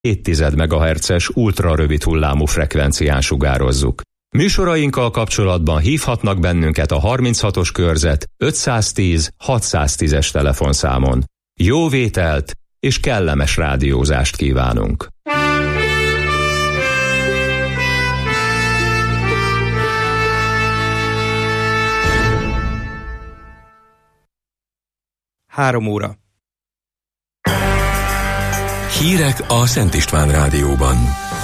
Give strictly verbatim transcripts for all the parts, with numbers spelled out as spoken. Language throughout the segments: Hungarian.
két tized megahertzes ultrarövid hullámú frekvencián sugározzuk. Műsorainkkal kapcsolatban hívhatnak bennünket a harminchatos körzet ötszáztíz hatszáztízes telefonszámon. Jó vételt és kellemes rádiózást kívánunk! Három óra. Hírek a Szent István Rádióban.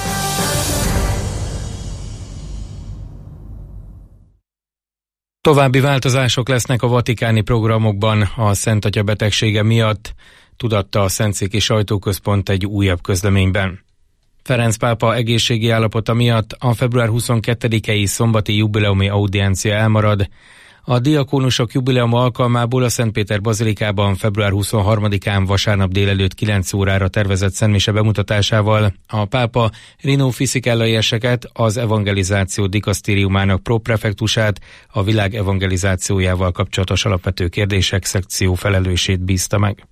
További változások lesznek a vatikáni programokban a Szent Atya betegsége miatt, tudatta a Szentszéki Sajtóközpont egy újabb közleményben. Ferenc pápa egészségi állapota miatt a február huszonkettedikei szombati jubileumi audiencia elmarad. A diakónusok jubileuma alkalmából a Szentpéter bazilikában február huszonharmadikán vasárnap délelőtt kilenc órára tervezett szentmise bemutatásával a pápa Rino Fisichella-érseket, az evangelizáció dikasztériumának proprefektusát, a világ evangelizációjával kapcsolatos alapvető kérdések szekció felelősét bízta meg.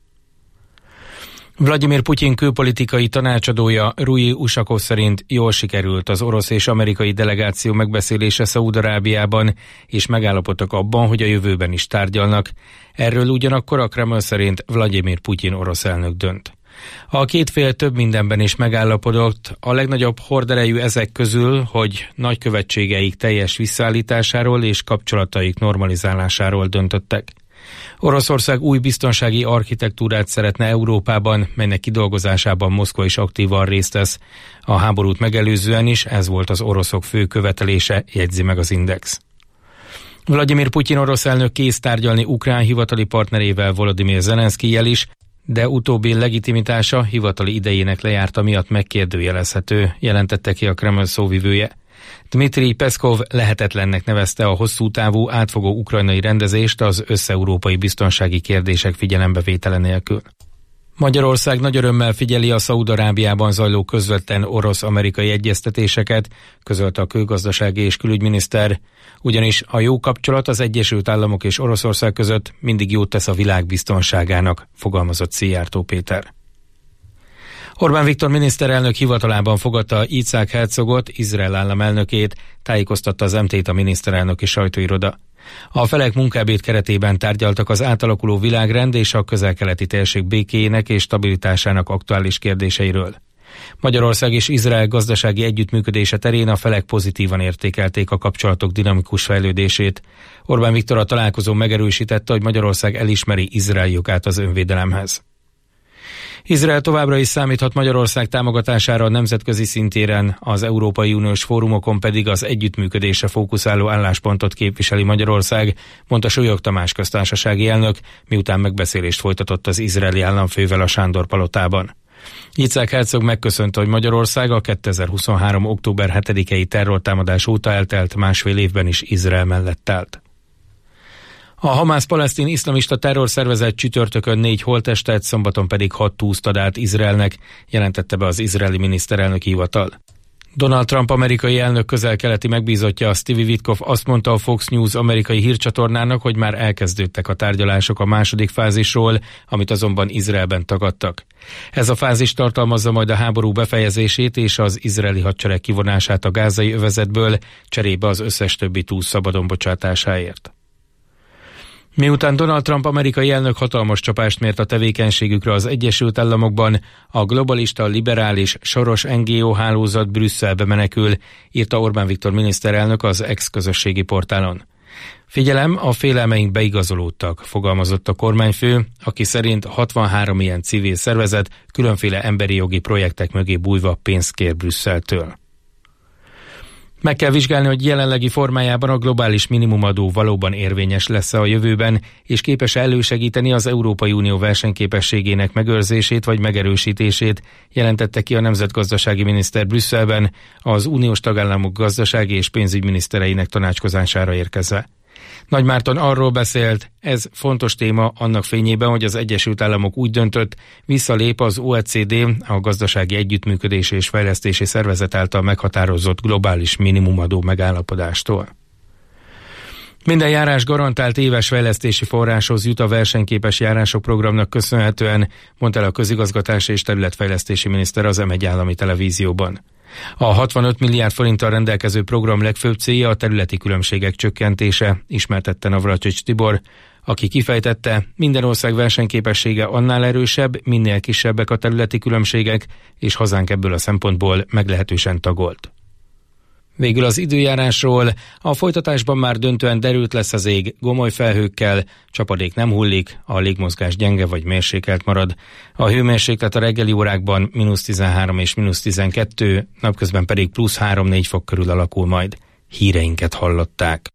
Vladimir Putyin külpolitikai tanácsadója Rui Ushakov szerint jól sikerült az orosz és amerikai delegáció megbeszélése Szaúd-Arábiában, és megállapodtak abban, hogy a jövőben is tárgyalnak. Erről ugyanakkor a Kreml szerint Vladimir Putyin orosz elnök dönt. A két fél több mindenben is megállapodott, a legnagyobb horderejű ezek közül, hogy nagykövetségeik teljes visszaállításáról és kapcsolataik normalizálásáról döntöttek. Oroszország új biztonsági architektúrát szeretne Európában, melynek kidolgozásában Moszkva is aktívan részt vesz. A háborút megelőzően is ez volt az oroszok fő követelése, jegyzi meg az Index. Vladimir Putyin orosz elnök kész tárgyalni ukrán hivatali partnerével, Volodymyr Zelenszkijjel is, de utóbbi legitimitása hivatali idejének lejárta miatt megkérdőjelezhető, jelentette ki a Kreml szóvivője. Dmitri Peszkov lehetetlennek nevezte a hosszú távú átfogó ukrajnai rendezést az összeurópai biztonsági kérdések figyelembevétele nélkül. Magyarország nagy örömmel figyeli a Szaúd-Arábiában zajló közvetlen orosz-amerikai egyeztetéseket, közölte a külgazdasági és külügyminiszter, ugyanis a jó kapcsolat az Egyesült Államok és Oroszország között mindig jót tesz a világ biztonságának, fogalmazott Szijjártó Péter. Orbán Viktor miniszterelnök hivatalában fogadta Yitzhak Herzogot, Izrael államelnökét, tájékoztatta az em tét a miniszterelnöki sajtóiroda. A felek munkábét keretében tárgyaltak az átalakuló világrend és a közel-keleti térség békéjének és stabilitásának aktuális kérdéseiről. Magyarország és Izrael gazdasági együttműködése terén a felek pozitívan értékelték a kapcsolatok dinamikus fejlődését. Orbán Viktor a találkozón megerősítette, hogy Magyarország elismeri Izrael jogát az önvédelemhez. Izrael továbbra is számíthat Magyarország támogatására a nemzetközi szintéren, az Európai Uniós fórumokon pedig az együttműködésre fókuszáló álláspontot képviseli Magyarország, mondta Súlyog Tamás köztársasági elnök, miután megbeszélést folytatott az izraeli államfővel a Sándor-palotában. Yitzhak Herzog megköszönte, hogy Magyarország a kétezer-huszonhárom. október hetedikei terrortámadás óta eltelt másfél évben is Izrael mellett állt. A Hamász-palesztin iszlamista terrorszervezet csütörtökön négy holttestet, szombaton pedig hat túsztad át Izraelnek, jelentette be az izraeli miniszterelnöki hivatal. Donald Trump amerikai elnök közel-keleti megbízottja, Stevie Witkoff azt mondta a Fox News amerikai hírcsatornának, hogy már elkezdődtek a tárgyalások a második fázisról, amit azonban Izraelben tagadtak. Ez a fázis tartalmazza majd a háború befejezését és az izraeli hadsereg kivonását a gázai övezetből, cserébe az összes többi túsz szabadon bocsátásáért. Miután Donald Trump amerikai elnök hatalmas csapást mért a tevékenységükre az Egyesült Államokban, a globalista, liberális, soros en gé o hálózat Brüsszelbe menekül, írta Orbán Viktor miniszterelnök az ex-közösségi portálon. Figyelem, a félelmeink beigazolódtak, fogalmazott a kormányfő, aki szerint hatvanhárom ilyen civil szervezet különféle emberi jogi projektek mögé bújva pénzt kér Brüsszeltől. Meg kell vizsgálni, hogy jelenlegi formájában a globális minimumadó valóban érvényes lesz-e a jövőben, és képes elősegíteni az Európai Unió versenyképességének megőrzését vagy megerősítését, jelentette ki a nemzetgazdasági miniszter Brüsszelben az uniós tagállamok gazdasági és pénzügyminisztereinek tanácskozására érkezve. Nagy Márton arról beszélt, ez fontos téma annak fényében, hogy az Egyesült Államok úgy döntött, visszalép az o e cé dé, a Gazdasági Együttműködési és Fejlesztési Szervezet által meghatározott globális minimumadó megállapodástól. Minden járás garantált éves fejlesztési forráshoz jut a versenyképes járások programnak köszönhetően, mondta el a közigazgatási és területfejlesztési miniszter az em egy állami televízióban. A hatvanöt milliárd forinttal rendelkező program legfőbb célja a területi különbségek csökkentése, ismertette Navracsics Tibor, aki kifejtette, minden ország versenyképessége annál erősebb, minél kisebbek a területi különbségek, és hazánk ebből a szempontból meglehetősen tagolt. Végül az időjárásról, a folytatásban már döntően derült lesz az ég, gomoly felhőkkel, csapadék nem hullik, a légmozgás gyenge vagy mérsékelt marad. A hőmérséklet a reggeli órákban mínusz tizenhárom és mínusz tizenkettő, napközben pedig plusz három-négy fok körül alakul majd. Híreinket hallották.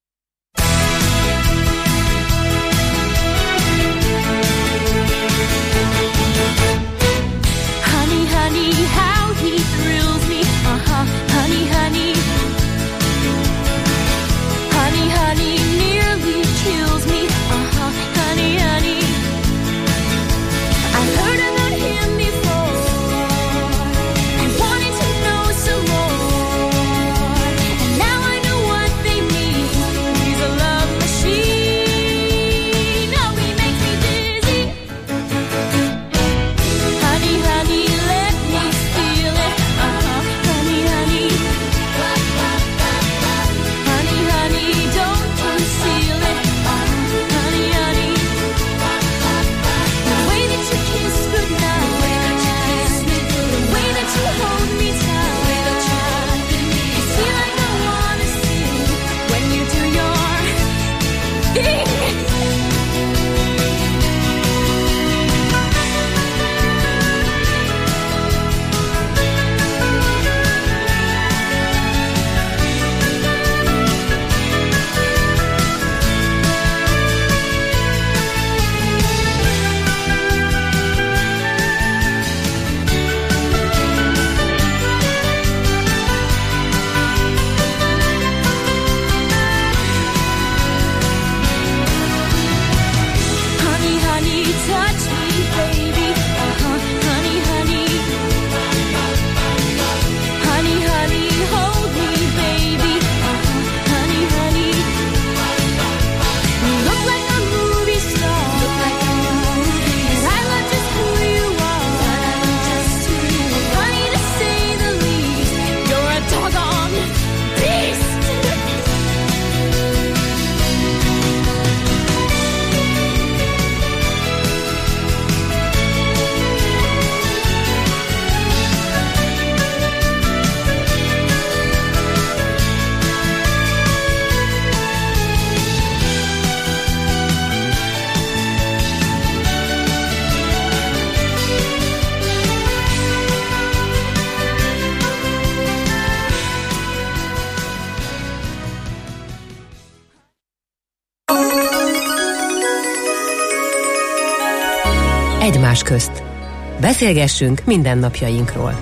Egymás közt. Beszélgessünk mindennapjainkról.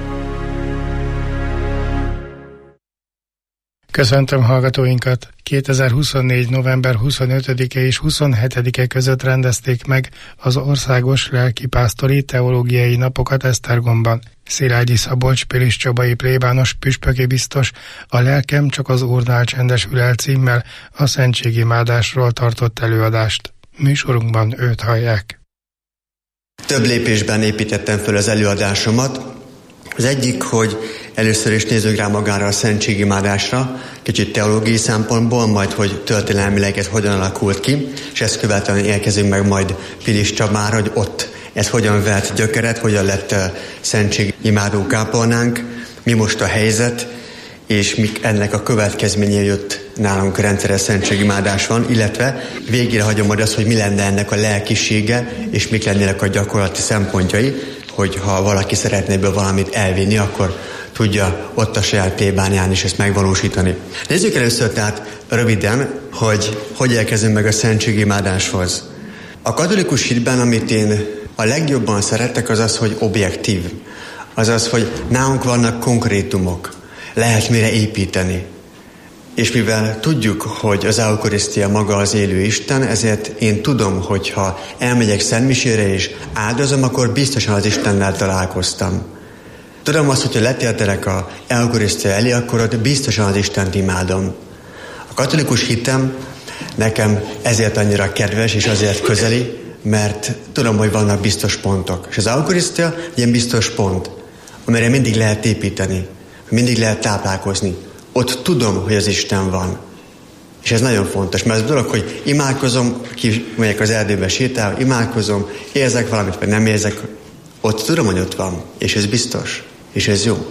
Köszöntöm hallgatóinkat! kétezer-huszonnégy. november huszonötödike és huszonhetedike között rendezték meg az országos lelkipásztori teológiai napokat Esztergomban. Szilágyi Szabolcs Pilis Csabai plébános püspöki biztos a Lelkem csak az Úrnál csendesül el címmel a szentségimádásról tartott előadást. Műsorunkban őt hallják. Több lépésben építettem föl az előadásomat. Az egyik, hogy először is nézzük rá magára a szentségimádásra, kicsit teológiai szempontból, majd hogy történelmileg ez hogyan alakult ki, és ezt követően érkezünk meg majd Pilis Csabára, hogy ott ez hogyan vert gyökeret, hogyan lett szentségimádó kápolnánk, mi most a helyzet, és mik ennek a következménye jött nálunk rendszeres szentségimádás van, illetve végére hagyom majd azt, hogy mi lenne ennek a lelkisége, és mik lennének a gyakorlati szempontjai, hogy ha valaki szeretne ebből valamit elvinni, akkor tudja ott a saját plébánián is ezt megvalósítani. Nézzük először tehát röviden, hogy hogy érkezünk meg a szentségimádáshoz. A katolikus hitben, amit én a legjobban szeretek, az az, hogy objektív. Azaz, hogy nálunk vannak konkrétumok. Lehet mire építeni. És mivel tudjuk, hogy az eukarisztia maga az élő Isten, ezért én tudom, hogy ha elmegyek szentmisére és áldozom, akkor biztosan az Istennel találkoztam. Tudom azt, hogyha letértelek az eukarisztia elé, akkor ott biztosan az Istent imádom. A katolikus hitem nekem ezért annyira kedves és azért közeli, mert tudom, hogy vannak biztos pontok. És az eukarisztia ilyen biztos pont, amire mindig lehet építeni, mindig lehet táplálkozni. Ott tudom, hogy az Isten van. És ez nagyon fontos, mert az dolog, hogy imádkozom, kimegyek az erdőbe sétál, imádkozom, érzek valamit, vagy nem érzek, ott tudom, hogy ott van, és ez biztos, és ez jó.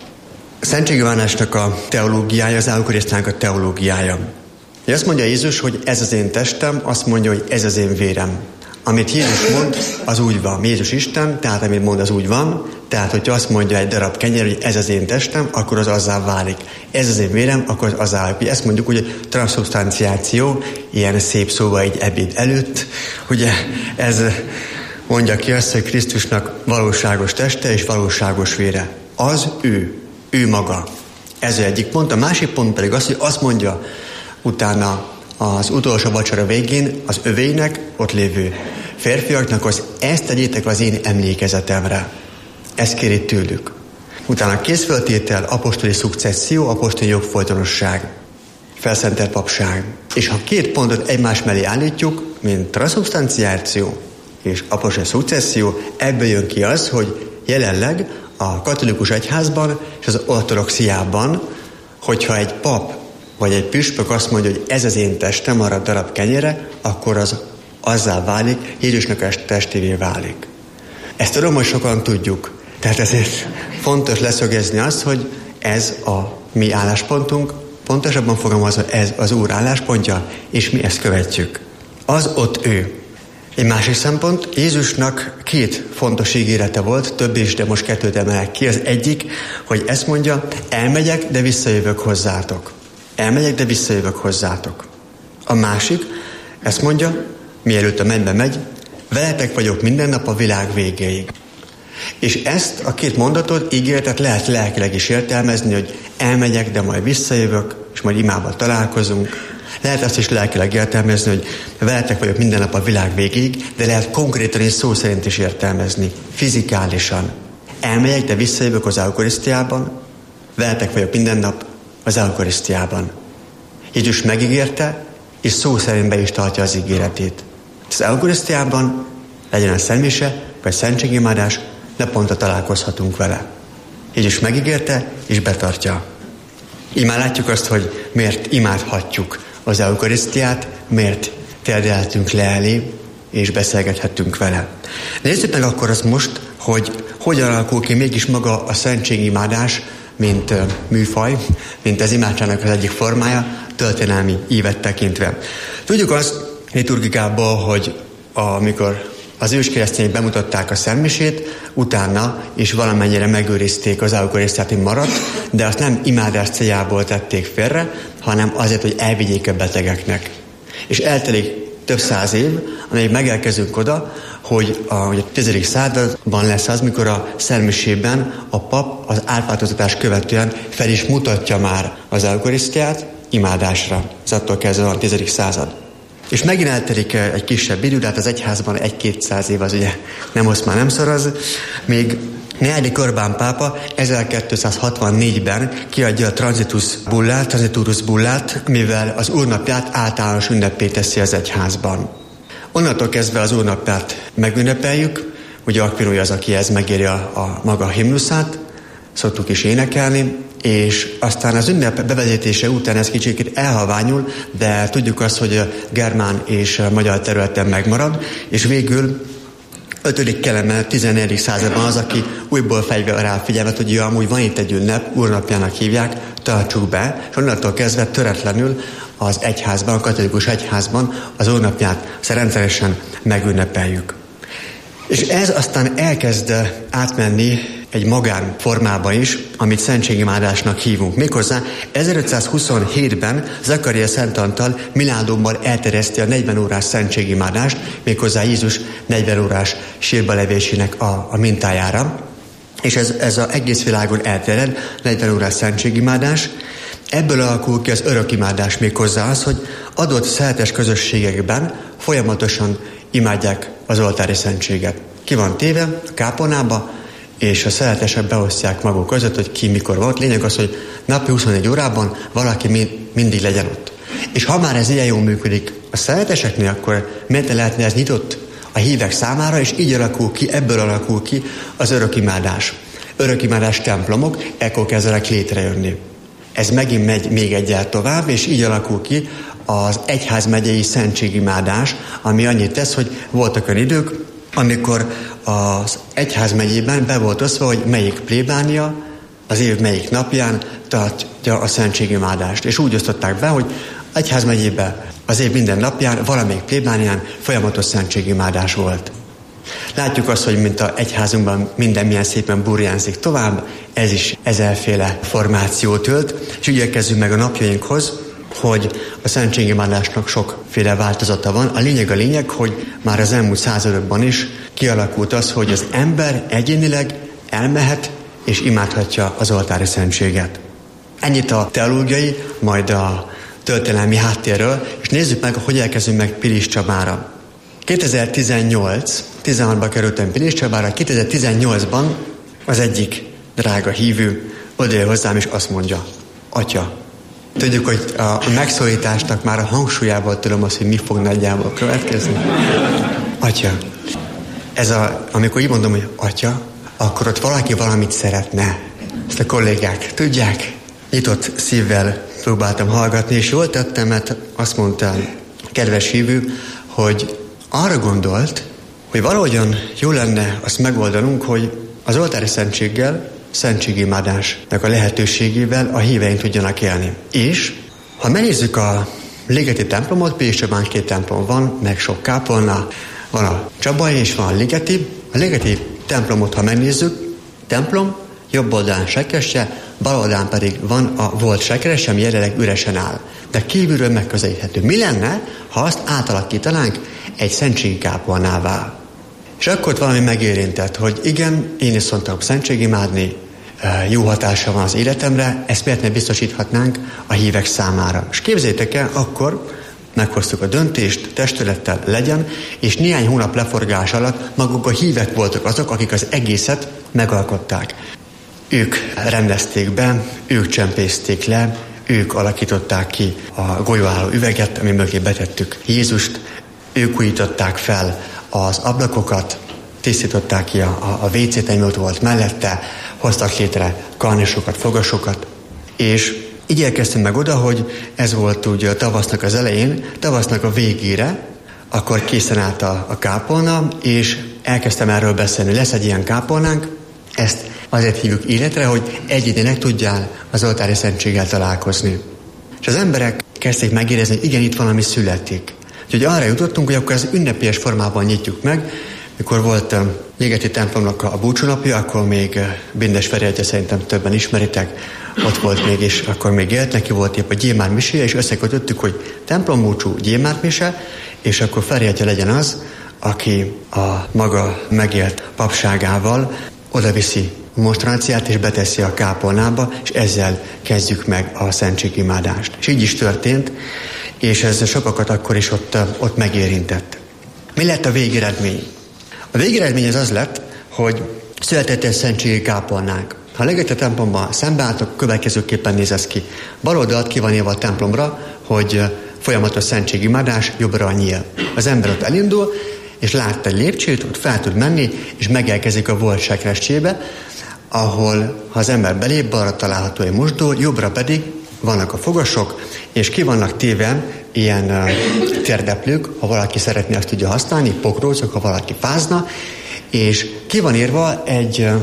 A Szentségi Ivánásnak a teológiája, az eukarisztiának a teológiája. Azt mondja Jézus, hogy ez az én testem, azt mondja, hogy ez az én vérem. Amit Jézus mond, az úgy van. Jézus Isten, tehát amit mond, az úgy van. Tehát, hogyha azt mondja egy darab kenyér, hogy ez az én testem, akkor az azzá válik. Ez az én vérem, akkor az azzá válik. Ezt mondjuk, hogy transzubstanciáció, ilyen szép szóval egy ebéd előtt. Ugye ez mondja ki azt, hogy Krisztusnak valóságos teste és valóságos vére. Az ő, ő maga. Ez az egyik pont. A másik pont pedig az, hogy azt mondja utána az utolsó vacsora végén az övéinek, ott lévő férfiaknak, az ezt tegyétek az én emlékezetemre. Ezt kéri tőlük. Utána készföltétel, apostoli szukcesszió, apostoli jogfolytonosság, felszentelt papság. És ha két pontot egymás mellé állítjuk, mint transzubstanciáció és apostoli szukcesszió, ebből jön ki az, hogy jelenleg a katolikus egyházban és az ortodoxiában, hogyha egy pap vagy egy püspök azt mondja, hogy ez az én testem, arra darab kenyére, akkor az azzá válik, Jézusnak a testévé válik. Ezt tudom, hogy sokan tudjuk. Tehát ezért fontos leszögezni azt, hogy ez a mi álláspontunk, pontosabban fogalmazva ez az Úr álláspontja, és mi ezt követjük. Az ott ő. Egy másik szempont, Jézusnak két fontos ígérete volt, több is, de most kettőt emelek ki. Az egyik, hogy ezt mondja, elmegyek, de visszajövök hozzátok. Elmegyek, de visszajövök hozzátok. A másik, ezt mondja, mielőtt a mennybe megy, veletek vagyok minden nap a világ végéig. És ezt a két mondatot, ígéretet lehet lelkileg is értelmezni, hogy elmegyek, de majd visszajövök, és majd imában találkozunk. Lehet azt is lelkileg értelmezni, hogy veletek vagyok minden nap a világ végéig, de lehet konkrétan és szó szerint is értelmezni, fizikálisan. Elmegyek, de visszajövök az eukarisztiában, veletek vagyok minden nap az eukarisztiában. Jézus megígérte, és szó szerint be is tartja az ígéretét. Az eukarisztiában legyen a szentmise, vagy szentségimádás, naponta találkozhatunk vele. Jézus megígérte, és betartja. Így már látjuk azt, hogy miért imádhatjuk az eukarisztiát, miért térdeltünk le elé, és beszélgethettünk vele. Nézzük meg akkor azt most, hogy hogyan alakul ki mégis maga a szentségimádás, mint uh, műfaj, mint az imádságnak az egyik formája, történelmi ívet tekintve. Tudjuk azt liturgikából, hogy amikor az őskeresztények bemutatták a szentmisét, utána is valamennyire megőrizték az eukarisztiát, hogy maradt, de azt nem imádás céljából tették félre, hanem azért, hogy elvigyék a betegeknek. És eltelik több száz év, amíg megelkezünk oda, hogy a, hogy a tizedik században lesz az, mikor a szentmisében a pap az átváltoztatás követően fel is mutatja már az eukarisztiát imádásra. Ez attól kezdve a tizedik század. És megint eltelik egy kisebb idő, de hát az egyházban egy-kétszáz év az ugye nem oszt már nem szoraz. Még negyedik Orbán pápa ezerkétszázhatvannégyben kiadja a transitus bullát, transiturus bullát, mivel az úrnapját általános ünnepé teszi az egyházban. Onnantól kezdve az úrnapját megünnepeljük, ugye Akvinói az, aki ez megéri a, a maga himnuszát, szoktuk is énekelni, és aztán az ünnep bevezetése után ez kicsit elhalványul, de tudjuk azt, hogy a germán és a magyar területen megmarad, és végül ötödik Kelemen, tizennegyedik században az, aki újból fejve rá figyelmet, hogy ja, amúgy van itt egy ünnep, úrnapjának hívják, tartsuk be, és onnantól kezdve töretlenül az egyházban, a katolikus egyházban az úrnapját rendszeresen megünnepeljük. És ez aztán elkezd átmenni egy magán formába is, amit szentségimádásnak hívunk. Méghozzá ezerötszázhuszonhétben Zakaria Szent Antal Milánóban elterjeszti a negyven órás szentségimádást, méghozzá Jézus negyven órás sírba levésének a, a mintájára. És ez, ez az egész világon elterjed, negyven órás szentségimádás. Ebből alakul ki az örökimádás, méghozzá az, hogy adott szeltes közösségekben folyamatosan imádják az oltári szentséget. Ki van téve a kápolnába, és a szeretesek beosztják maguk között, hogy ki mikor volt. Lényeg az, hogy napi huszonnégy órában valaki mindig legyen ott. És ha már ez ilyen jól működik a szereteseknél, akkor miért lehetne ez nyitott a hívek számára, és így alakul ki, ebből alakul ki az örökimádás. Örökimádás templomok ekkor kezdenek létrejönni. Ez megint megy még egyel tovább, és így alakul ki az egyházmegyei szentségimádás, ami annyit tesz, hogy voltak olyan idők, amikor az egyházmegyében be volt osztva, hogy melyik plébánia az év melyik napján tartja a szentségimádást. És úgy osztották be, hogy egyházmegyében az év minden napján valamelyik plébánián folyamatos szentségimádás volt. Látjuk azt, hogy mint a egyházunkban minden milyen szépen burjánzik tovább, ez is ezerféle formációt ölt, és úgy érkezünk meg a napjainkhoz, hogy a szentségimádásnak sokféle változata van. A lényeg a lényeg, hogy már az elmúlt századokban is kialakult az, hogy az ember egyénileg elmehet és imádhatja az oltári szentséget. Ennyit a teológiai, majd a történelmi háttérről, és nézzük meg, hogy elkezdünk meg Pilis Csabára. kétezer-tizennyolc, tizenhatban kerültem Pilis Csabára, kétezer-tizennyolcban az egyik drága hívő odajön hozzám, és azt mondja: Atya, tudjuk, hogy a megszólításnak már a hangsúlyával tudom azt, hogy mi fog nagyjából következni. Atya, ez a, amikor így mondom, hogy atya, akkor ott valaki valamit szeretne. Ezt a kollégák tudják? Nyitott szívvel próbáltam hallgatni, és jól tettem, mert azt mondta kedves hívő, hogy arra gondolt, hogy valahogyan jó lenne azt megoldanunk, hogy az oltári szentséggel, szentségimádásnak a lehetőségével a híveink tudjanak élni. És ha megnézzük a Ligeti templomot, Pilis Csabán két templom van, meg sok kápolna, van a Csabai és van a Ligeti. A Ligeti templomot, ha megnézzük, templom, jobb oldalán sekrestye, bal oldalán pedig van a volt sekrestye, ami jelenleg üresen áll. De kívülről megközelíthető. Mi lenne, ha azt átalakítanánk egy szentségi kápolnává? És akkor ott valami megérintett, hogy igen, én is szoktam szentségimádni, jó hatása van az életemre, ezt miért ne biztosíthatnánk a hívek számára. És képzeljétek el, akkor meghoztuk a döntést, testülettel legyen, és néhány hónap leforgás alatt maguk a hívek voltak azok, akik az egészet megalkották. Ők rendezték be, ők csempészték le, ők alakították ki a golyóálló üveget, ami mögé betettük Jézust, ők újították fel az ablakokat, tisztították ki a, a, a vécét, ami ott volt mellette, hoztak létre karnisokat, fogasokat, és így érkeztünk meg oda, hogy ez volt ugye a tavasznak az elején, tavasznak a végére, akkor készen állt a, a kápolna, és elkezdtem erről beszélni. Lesz egy ilyen kápolnánk, ezt azért hívjuk életre, hogy egyénileg tudjál az oltári szentséggel találkozni. És az emberek kezdték megérezni, hogy igen, itt valami születik. Úgyhogy arra jutottunk, hogy akkor az ünnepélyes formában nyitjuk meg. Mikor volt a Ligeti templomnak a búcsúnapja, akkor még Bindes Feri atya, szerintem többen ismeritek, ott volt még, és akkor még élt, neki volt épp a gyémánt miséje, és összekötöttük, hogy templombúcsú, gyémánt mise, és akkor Feri atya legyen az, aki a maga megélt papságával oda viszi a monstranciát, és beteszi a kápolnába, és ezzel kezdjük meg a szentségimádást. És így is történt, és ez sokakat akkor is ott, ott megérintett. Mi lett a végeredmény? A végeredmény az az lett, hogy született egy szentségi kápolnánk. Ha a Ligeti templomban szembeálltok, következőképpen néz ez ki. Bal oldalt ki van írva a templomra, hogy folyamatos szentségimádás, jobbra a nyíl. Az ember ott elindul, és lát egy lépcsőt, ott fel tud menni, és megelkezik a volt sekrestjébe, ahol, ha az ember belép, balra található egy mosdó, jobbra pedig vannak a fogasok, és ki vannak téve ilyen uh, térdeplők, ha valaki szeretné, azt tudja használni, pokrócok, ha valaki fázna, és ki van írva egy uh,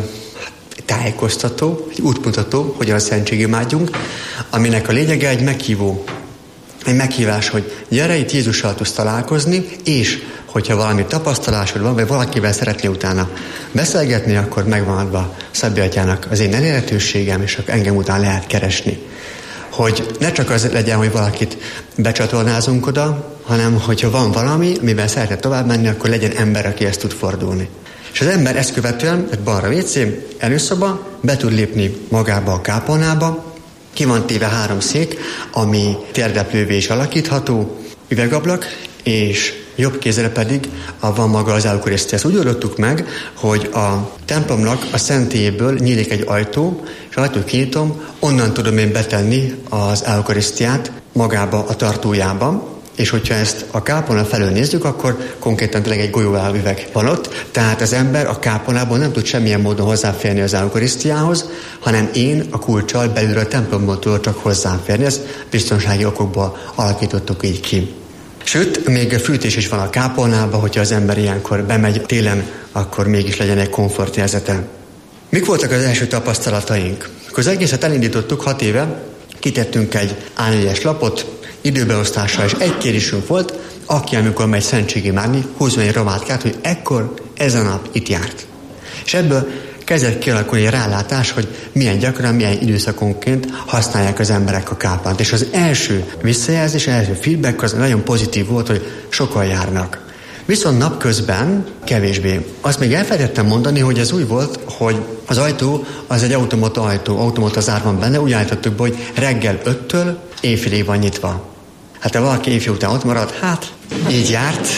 tájékoztató, egy útmutató, hogyan szentségimádjunk, aminek a lényege egy meghívó, egy meghívás, hogy gyere, itt Jézussal tudsz találkozni, és hogyha valami tapasztalásod van, vagy valakivel szeretné utána beszélgetni, akkor megvan adva Szabi atyának az én elérhetőségem, és akkor engem után lehet keresni. Hogy ne csak az legyen, hogy valakit becsatornázunk oda, hanem hogyha van valami, amivel szeretne tovább menni, akkor legyen ember, aki ezt tud fordulni. És az ember ezt követően, egy balra vécé, előszoba, be tud lépni magába a kápolnába, ki van téve három szék, ami térdeplővé is alakítható, üvegablak, és jobb kézre pedig van maga az eukarisztia. Ezt úgy oldottuk meg, hogy a templomnak a szentélyéből nyílik egy ajtó, és ajtót kinyitom, onnan tudom én betenni az eukarisztiát, magába a tartójában, és hogyha ezt a kápolna felől nézzük, akkor konkrétan tényleg egy golyóállüveg van ott, tehát az ember a kápolnából nem tud semmilyen módon hozzáférni az eukarisztiához, hanem én a kulccsal belülről a templomból tudok csak hozzáférni, ezt biztonsági okokból alakítottuk így ki. Sőt, még fűtés is van a kápolnában, hogyha az ember ilyenkor bemegy télen, akkor mégis legyen egy komfortérzete. Mik voltak az első tapasztalataink? Akkor az egészet elindítottuk hat éve, kitettünk egy á négyes lapot, időbeosztással, és egy kérésünk volt, aki amikor megy szentségimádni, húzzon egy romátkát, hogy ekkor ez a nap itt járt. És ebből kezdett kialakulni egy rálátás, hogy milyen gyakran, milyen időszakonként használják az emberek a kápolnát. És az első visszajelzés, az első feedback az nagyon pozitív volt, hogy sokan járnak. Viszont napközben kevésbé. Azt még elfelejtettem mondani, hogy ez úgy volt, hogy az ajtó az egy automata ajtó, automata zár van benne, úgy állítottuk be, hogy reggel öttől éjfélig van nyitva. Hát ha valaki éjfél után ott marad, hát így járt.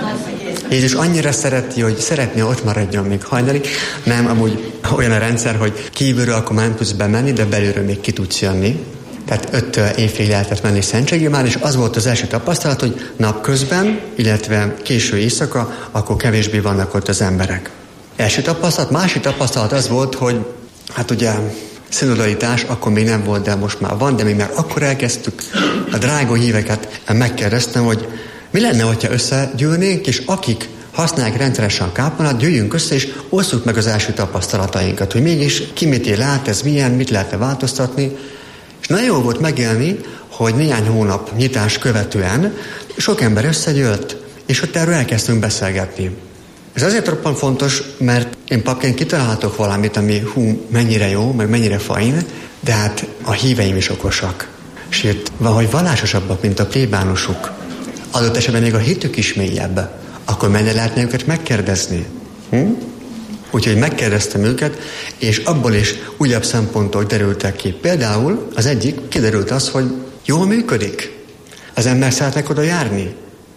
Jézus annyira szereti, hogy szeretné ott maradjon még hajnalig. Nem, amúgy olyan a rendszer, hogy kívülről akkor már nem tudsz bemenni, de belülről még ki tudsz jönni. Tehát öttől éjfélig lehetett menni szentségimádni, és az volt az első tapasztalat, hogy napközben, illetve késő éjszaka, akkor kevésbé vannak ott az emberek. Első tapasztalat, másik tapasztalat az volt, hogy hát ugye szinodalitás akkor még nem volt, de most már van, de még már akkor elkezdtük a drága híveket, megkérdeztem, hogy mi lenne, hogyha összegyűlnénk, és akik használják rendszeresen a kápolnát, jöjjünk össze, és osszuk meg az első tapasztalatainkat, hogy mégis ki mit él át, ez milyen, mit lehetne változtatni. És nagyon jó volt megélni, hogy néhány hónap nyitás követően sok ember összegyűlt, és ott erről elkezdtünk beszélgetni. Ez azért roppant fontos, mert én papként kitalálhatok valamit, ami hú, mennyire jó, meg mennyire fain, de hát a híveim is okosak. Sőt, valahogy vallásosabbak, mint a plébánosuk. Adott esetben még a hitük is mélyebb. Akkor mennyire lehetne őket megkérdezni? Hm? Úgyhogy megkérdeztem őket, és abból is újabb szempontok derültek ki. Például az egyik, kiderült az, hogy jól működik. Az ember szeretnek oda járni.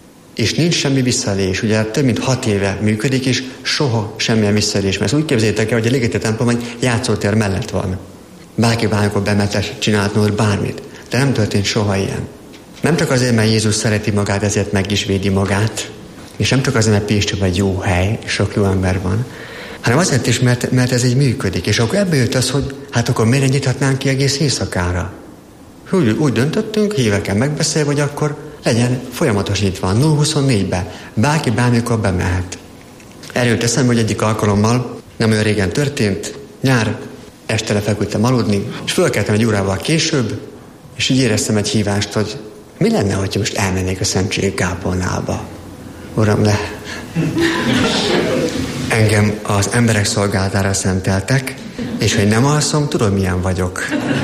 És nincs semmi visszaélés. Ugye több mint hat éve működik, és soha semmilyen visszaélés. Mert úgy képzeljétek el, hogy a Ligeti templom egy játszótér mellett van. Bárki bármikor bemetes csinálhatna bármit. De nem történt soha ilyen. Nem csak azért, mert Jézus szereti magát, ezért meg is védi magát. És nem csak azért, mert Pécsben egy jó hely, és sok jó ember van, hanem azért is, mert, mert ez így működik. És akkor ebből jött az, hogy hát akkor miért nyithatnánk ki egész éjszakára? Úgy, úgy döntöttünk, hívekkel megbeszélve, hogy akkor legyen folyamatos nyitva, nulla huszonnégybe. Bárki bármikor bemehet. Erről eszembe, hogy egyik alkalommal, nem olyan régen történt, nyár, este lefeküdtem aludni, és fölkeltem egy órával később, és így éreztem egy hívást, hogy mi lenne, hogyha most elmennék a Szentségi kápolnába? Uram, le! Engem az emberek szolgálatára szenteltek, és hogy nem alszom, tudod, milyen vagyok.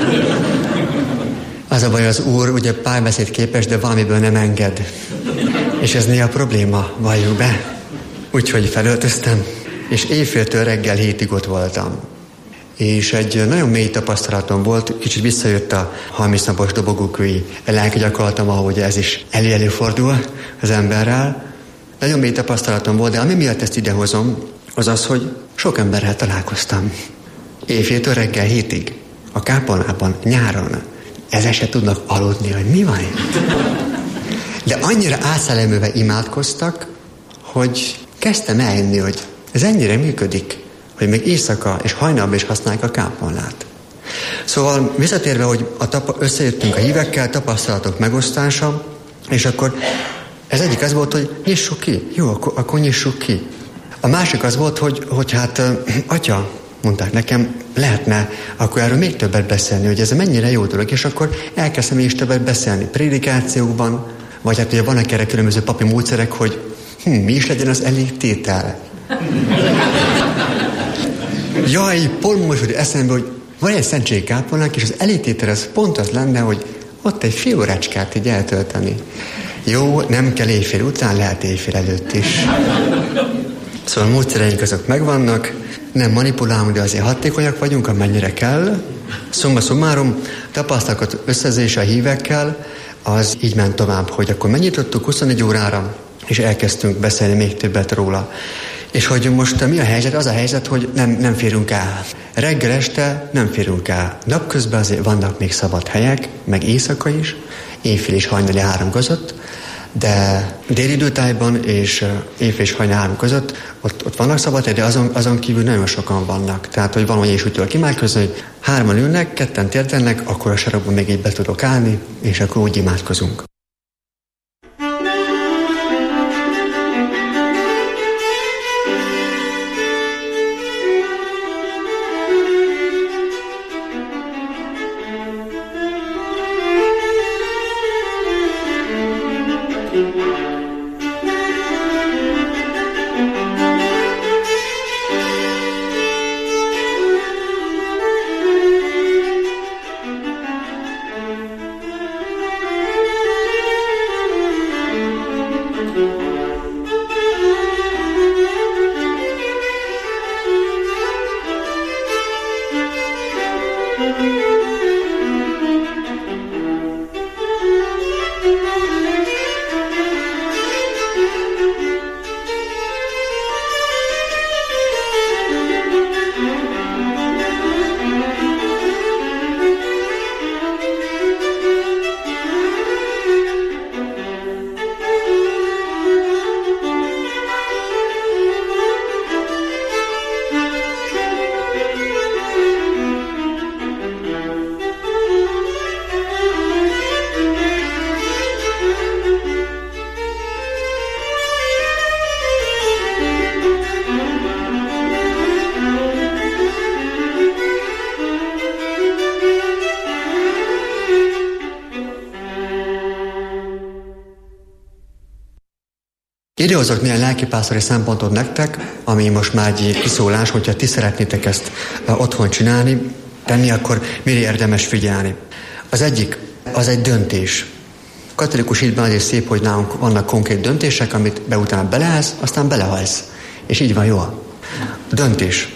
Az a baj, az Úr ugye párbeszéd képes, de valamiből nem enged. És ez néha probléma, valljuk be. Úgyhogy felöltöztem, és éjféltől reggel hétig ott voltam. És egy nagyon mély tapasztalatom volt, kicsit visszajött a harmincnapos dobogókői lelki gyakorlatom, ahogy ez is elő-elő fordul az emberrel. Nagyon mély tapasztalatom volt, de ami miatt ezt idehozom, az az, hogy sok emberrel találkoztam. Éjféltől reggel hétig, a kápolnában, nyáron. Ezek se tudnak aludni, hogy mi van itt. De annyira átszellemülve imádkoztak, hogy kezdtem eljönni, hogy ez ennyire működik, hogy még éjszaka és hajnalban is használják a kápolnát. Szóval visszatérve, hogy a tapa- összejöttünk a hívekkel, tapasztalatok megosztása, és akkor ez egyik az volt, hogy nyissuk ki. Jó, akkor, akkor nyissuk ki. A másik az volt, hogy, hogy hát, atya, mondták nekem, lehetne akkor erről még többet beszélni, hogy ez mennyire jó dolog, és akkor elkezdtem is többet beszélni prédikációkban, vagy hát ugye vannak erre különböző papi módszerek, hogy hm, mi is legyen az elégtétel. Jaj, pont most, hogy eszembe, hogy van egy szentségi kápolnánk, és az elégtétel az pont az lenne, hogy ott egy fél órácskát így eltölteni. Jó, nem kell éjfél után, lehet éjfél előtt is. Szóval a módszereink azok megvannak, nem manipulálunk, de azért hatékonyak vagyunk, amennyire kell. Szomba szomárom, tapasztalatot összezése a hívekkel, az így ment tovább, hogy akkor megnyitottuk huszonnégy órára, és elkezdtünk beszélni még többet róla. És hogy most mi a helyzet? Az a helyzet, hogy nem, nem férünk el. Reggel este nem férünk el. Napközben azért vannak még szabad helyek, meg éjszaka is, éjfél és hajnali három között, de déli időtájban és éjfél és hajnali három között ott, ott vannak szabadhelyek, de azon, azon kívül nagyon sokan vannak. Tehát, hogy valahogy is úgy tudok imádkozni, hogy hárman ülnek, ketten térdelnek, akkor a sarokban még így be tudok állni, és akkor úgy imádkozunk. Idehozok néhány lelkipásztori szempontot nektek, ami most már egy kiszólás, hogyha ti szeretnétek ezt otthon csinálni, tenni, akkor mire érdemes figyelni. Az egyik, az egy döntés. Katolikus hitben azért szép, hogy nálunk vannak konkrét döntések, amit be utána beleállsz, aztán belehalsz. És így van jól. Döntés.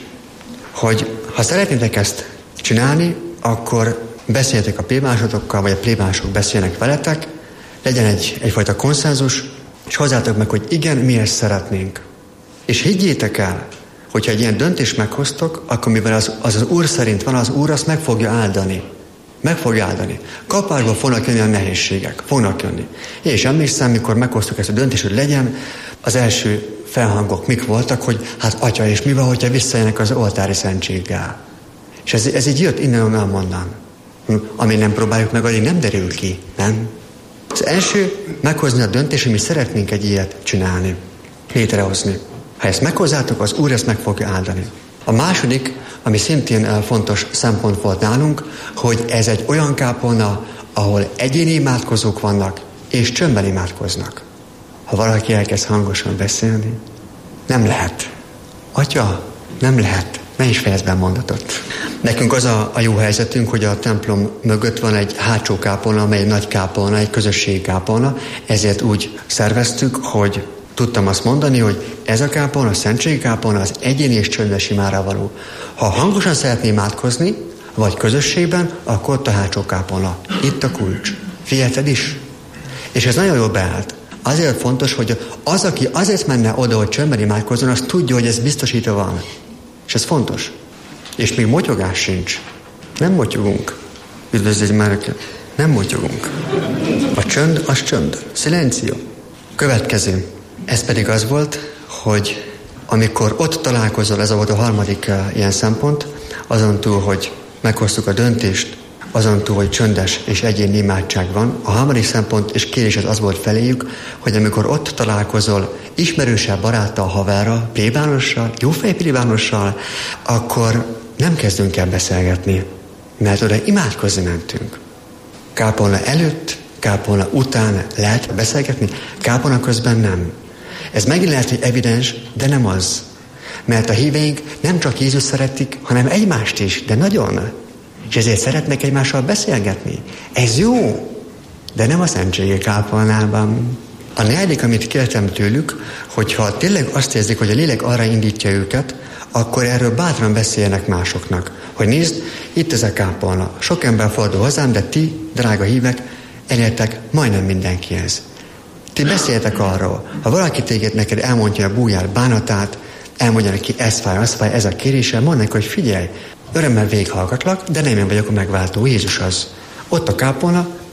Hogy ha szeretnétek ezt csinálni, akkor beszéljetek a plébánosokkal, vagy a plébánosok beszélnek veletek, legyen egy, egyfajta konszenzus, és hozzátok meg, hogy igen, mi ezt szeretnénk. És higgyétek el, hogyha egy ilyen döntést meghoztok, akkor mivel az, az az Úr szerint van, az Úr azt meg fogja áldani. Meg fogja áldani. Kapásból fognak jönni a nehézségek. Fognak jönni. És emlékszem, mikor meghoztuk ezt a döntést, hogy legyen, az első felhangok mik voltak, hogy hát atya, és mi van, hogyha visszajönnek az oltári szentséggel. És ez, ez így jött innen, onnan, mondan. Amíg nem próbáljuk meg, addig nem derül ki, nem? Az első, meghozni a döntést, hogy mi szeretnénk egy ilyet csinálni, létrehozni. Ha ezt meghozzátok, az Úr ezt meg fogja áldani. A második, ami szintén fontos szempont volt nálunk, hogy ez egy olyan kápolna, ahol egyéni imádkozók vannak, és csöndben imádkoznak. Ha valaki elkezd hangosan beszélni, nem lehet. Atya, nem lehet. Ne is fejezd be a mondatot. Nekünk az a, a jó helyzetünk, hogy a templom mögött van egy hátsó kápolna, amely egy nagy kápolna, egy közösségi kápolna, ezért úgy szerveztük, hogy tudtam azt mondani, hogy ez a kápolna, a szentségi kápolna az egyéni és csöndes imára való. Ha hangosan szeretné imádkozni, vagy közösségben, akkor ott a hátsó kápolna. Itt a kulcs. Figyelted is? És ez nagyon jól beállt. Azért fontos, hogy az, aki azért menne oda, hogy csöndben imádkozzon, az tudja, hogy ez biztosítva van. És ez fontos. És még motyogás sincs. Nem motyogunk. Üdvözlődj már, nem motyogunk. A csönd, az csönd. Szilenció. Következő. Ez pedig az volt, hogy amikor ott találkozol, ez volt a harmadik uh, ilyen szempont, azon túl, hogy meghoztuk a döntést, azon túl, hogy csöndes és egyéni imádság van. A harmadik szempont és kérés az, az volt feléjük, hogy amikor ott találkozol ismerősebb baráttal, haverral, plébánossal, jófej plébánossal, akkor nem kezdünk el beszélgetni, mert oda imádkozni mentünk. Kápolna előtt, kápolna után lehet beszélgetni, kápolna közben nem. Ez megint lehet, hogy evidens, de nem az. Mert a híveink nem csak Jézus szeretik, hanem egymást is, de nagyon. És ezért szeretnek egymással beszélgetni. Ez jó, de nem a szentségi kápolnában. A negyedik, amit kértem tőlük, hogyha tényleg azt érzik, hogy a lélek arra indítja őket, akkor erről bátran beszéljenek másoknak. Hogy nézd, itt ez a kápolna. Sok ember fordul hozzám, de ti, drága hívek, elértek majdnem mindenkihez. Ti beszéljetek arról. Ha valaki téged neked elmondja a bújjál bánatát, elmondja neki, ez fáj, az fáj, ez a kérése, mondd neki, hogy figyelj, örömmel végighallgatlak, de nem én vagyok a megváltó, Jézus az. Ott a kápolna,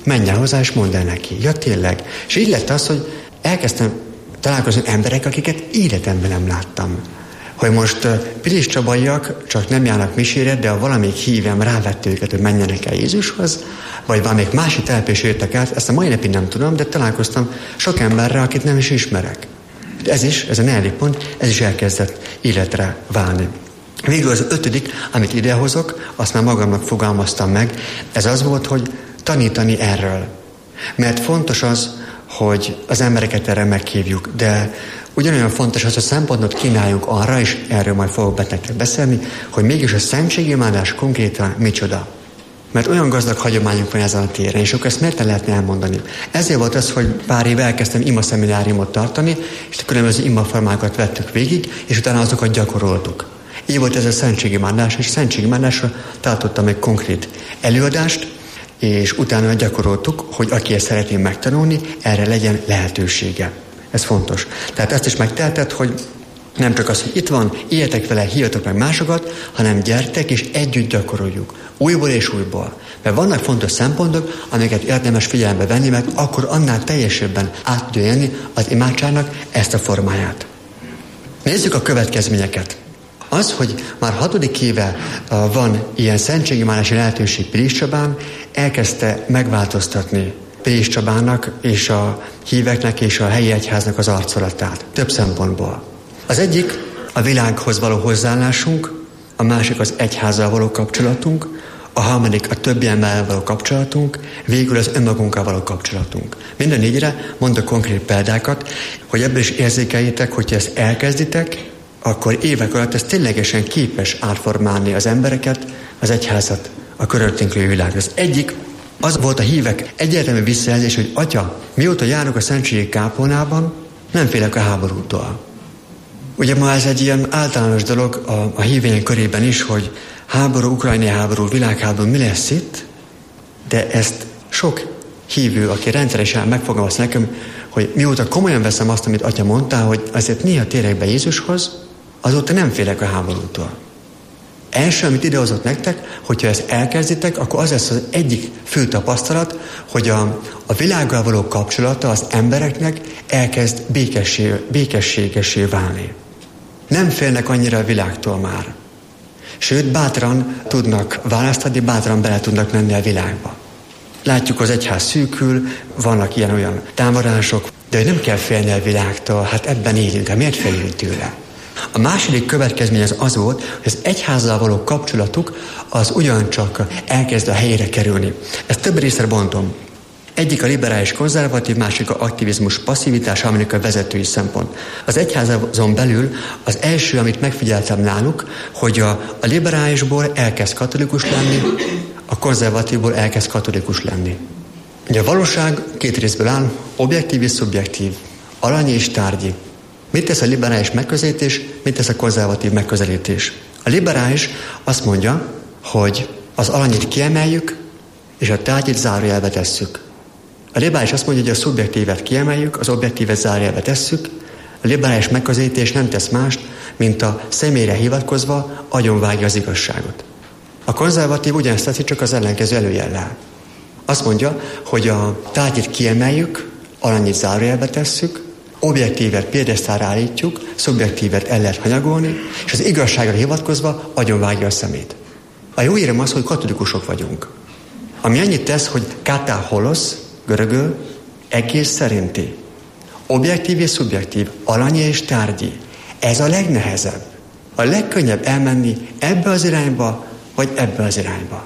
menj el hozzá, és mondd el neki. Ja, tényleg. És így lett az, hogy elkezdtem találkozni emberek, akiket életemben nem láttam. Hogy most uh, Pilis Csabaiak csak nem járnak misére, de ha valamelyik hívem rávette őket, hogy menjenek el Jézushoz, vagy valamelyik másik telepésre jöttek át, ezt a mai napig nem tudom, de találkoztam sok emberrel, akit nem is ismerek. Ez is, ez a negyedik pont, ez is elkezdett életre válni. Végül az ötödik, amit idehozok, azt már magamnak fogalmaztam meg, ez az volt, hogy tanítani erről. Mert fontos az, hogy az embereket erre meghívjuk, de ugyanolyan fontos az, hogy szempontot kínáljunk arra, és erről majd fogok beteknek beszélni, hogy mégis a szentségimádás konkrétan micsoda. Mert olyan gazdag hagyományunk van ezen a téren, és akkor ezt miért lehetne elmondani? Ezért volt az, hogy pár éve elkezdtem imaszemináriumot tartani, és a különböző imaformákat vettük végig, és utána azokat gyakoroltuk. Így volt ez a szentségimádás, és szentségimádásra tartottam egy konkrét előadást, és utána gyakoroltuk, hogy aki ezt szeretné megtanulni, erre legyen lehetősége. Ez fontos. Tehát ezt is megteheted, hogy nem csak az, hogy itt van, éljetek vele, hívjatok meg másokat, hanem gyertek és együtt gyakoroljuk. Újból és újból. Mert vannak fontos szempontok, amiket érdemes figyelembe venni, mert akkor annál teljesebben át tudja élni az imádságnak ezt a formáját. Nézzük a következményeket. Az, hogy már hatodik éve uh, van ilyen szentségimádási lehetőség Pilis Csabán, elkezdte megváltoztatni Pilis Csabának és a híveknek és a helyi egyháznak az arcolatát. Több szempontból. Az egyik a világhoz való hozzáállásunk, a másik az egyházzal való kapcsolatunk, a harmadik a többi emberrel való kapcsolatunk, végül az önmagunkkal való kapcsolatunk. Minden négyre mondok konkrét példákat, hogy ebből is érzékeljétek, hogyha ezt elkezditek, akkor évek alatt ez ténylegesen képes átformálni az embereket, az egyházat, a körülöttünk lévő világot. Az egyik, az volt a hívek egyértelmű visszajelzés, hogy Atya, mióta járok a szentségi kápolnában, nem félek a háborútól. Ugye ma ez egy ilyen általános dolog a, a hívények körében is, hogy háború, ukrajnai háború, világháború, mi lesz itt? De ezt sok hívő, aki rendszeresen megfogalmaz nekem, hogy mióta komolyan veszem azt, amit Atya mondtál, hogy azért néha térek be Jézushoz, azóta nem félek a háborútól. Első, amit idehozott nektek, hogyha ezt elkezditek, akkor az lesz az egyik fő tapasztalat, hogy a, a világgal való kapcsolata az embereknek elkezd békessé, békességesé válni. Nem félnek annyira a világtól már. Sőt, bátran tudnak választani, bátran bele tudnak menni a világba. Látjuk, az egyház szűkül, vannak ilyen-olyan támadások, de nem kell félni a világtól, hát ebben élünk, hát miért féljünk tőle? A második következmény az az volt, hogy az egyházzal való kapcsolatuk az ugyancsak elkezd a helyére kerülni. Ezt több részre bontom. Egyik a liberális konzervatív, másik a aktivizmus passzivitás, amelyik a vezetői szempont. Az egyházon belül az első, amit megfigyeltem náluk, hogy a, a liberálisból elkezd katolikus lenni, a konzervatívból elkezd katolikus lenni. Ugye a valóság két részből áll, objektív és szubjektív, alanyi és tárgyi. Mit tesz a liberális megközelítés, mit tesz a konzervatív megközelítés? A liberális azt mondja, hogy az alanyit kiemeljük, és a tárgyit zárójelbe tesszük. A liberális azt mondja, hogy a szubjektívet kiemeljük, az objektívet zárójelbe tesszük. A liberális megközelítés nem tesz mást, mint a személyre hivatkozva agyonvágja az igazságot. A konzervatív ugyanezt teszi, csak az ellenkező előjellel. Azt mondja, hogy a tárgyit kiemeljük, alanyit zárójelbe tesszük, objektívet piedesztára állítjuk, szubjektívet el lehet hanyagolni, és az igazságra hivatkozva agyonvágja a szemét. A jó hírem az, hogy katolikusok vagyunk. Ami annyit tesz, hogy kátá holosz, görögül, egész szerinti. Objektív és szubjektív, alanyi és tárgyi. Ez a legnehezebb. A legkönnyebb elmenni ebbe az irányba, vagy ebbe az irányba.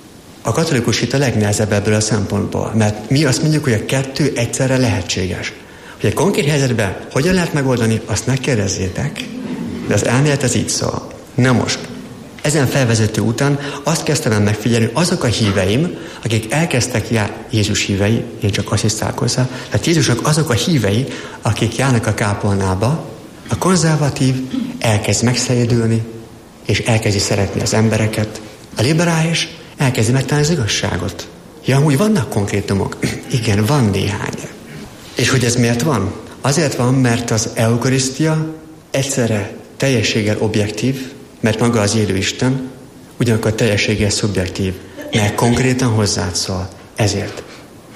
A katolikus hit a legnehezebb ebből a szempontból, mert mi azt mondjuk, hogy a kettő egyszerre lehetséges. Hogy egy konkrét helyzetben hogyan lehet megoldani, azt megkérdezzétek, de az elmélet ez így szól. Na most, ezen felvezető után azt kezdtem megfigyelni, azok a híveim, akik elkezdtek járni, Jézus hívei, én csak asszisztálok hozzá, tehát Jézusnak azok a hívei, akik járnak a kápolnába, a konzervatív elkezd megszédülni, és elkezdi szeretni az embereket. A liberális elkezdi megtalálni az igazságot. Ja, amúgy vannak konkrétumok? Igen, van néhány. És hogy ez miért van? Azért van, mert az eukarisztia egyszerre teljességgel objektív, mert maga az élő Isten, ugyanakkor teljességgel szubjektív, mert konkrétan hozzád szól. Ezért.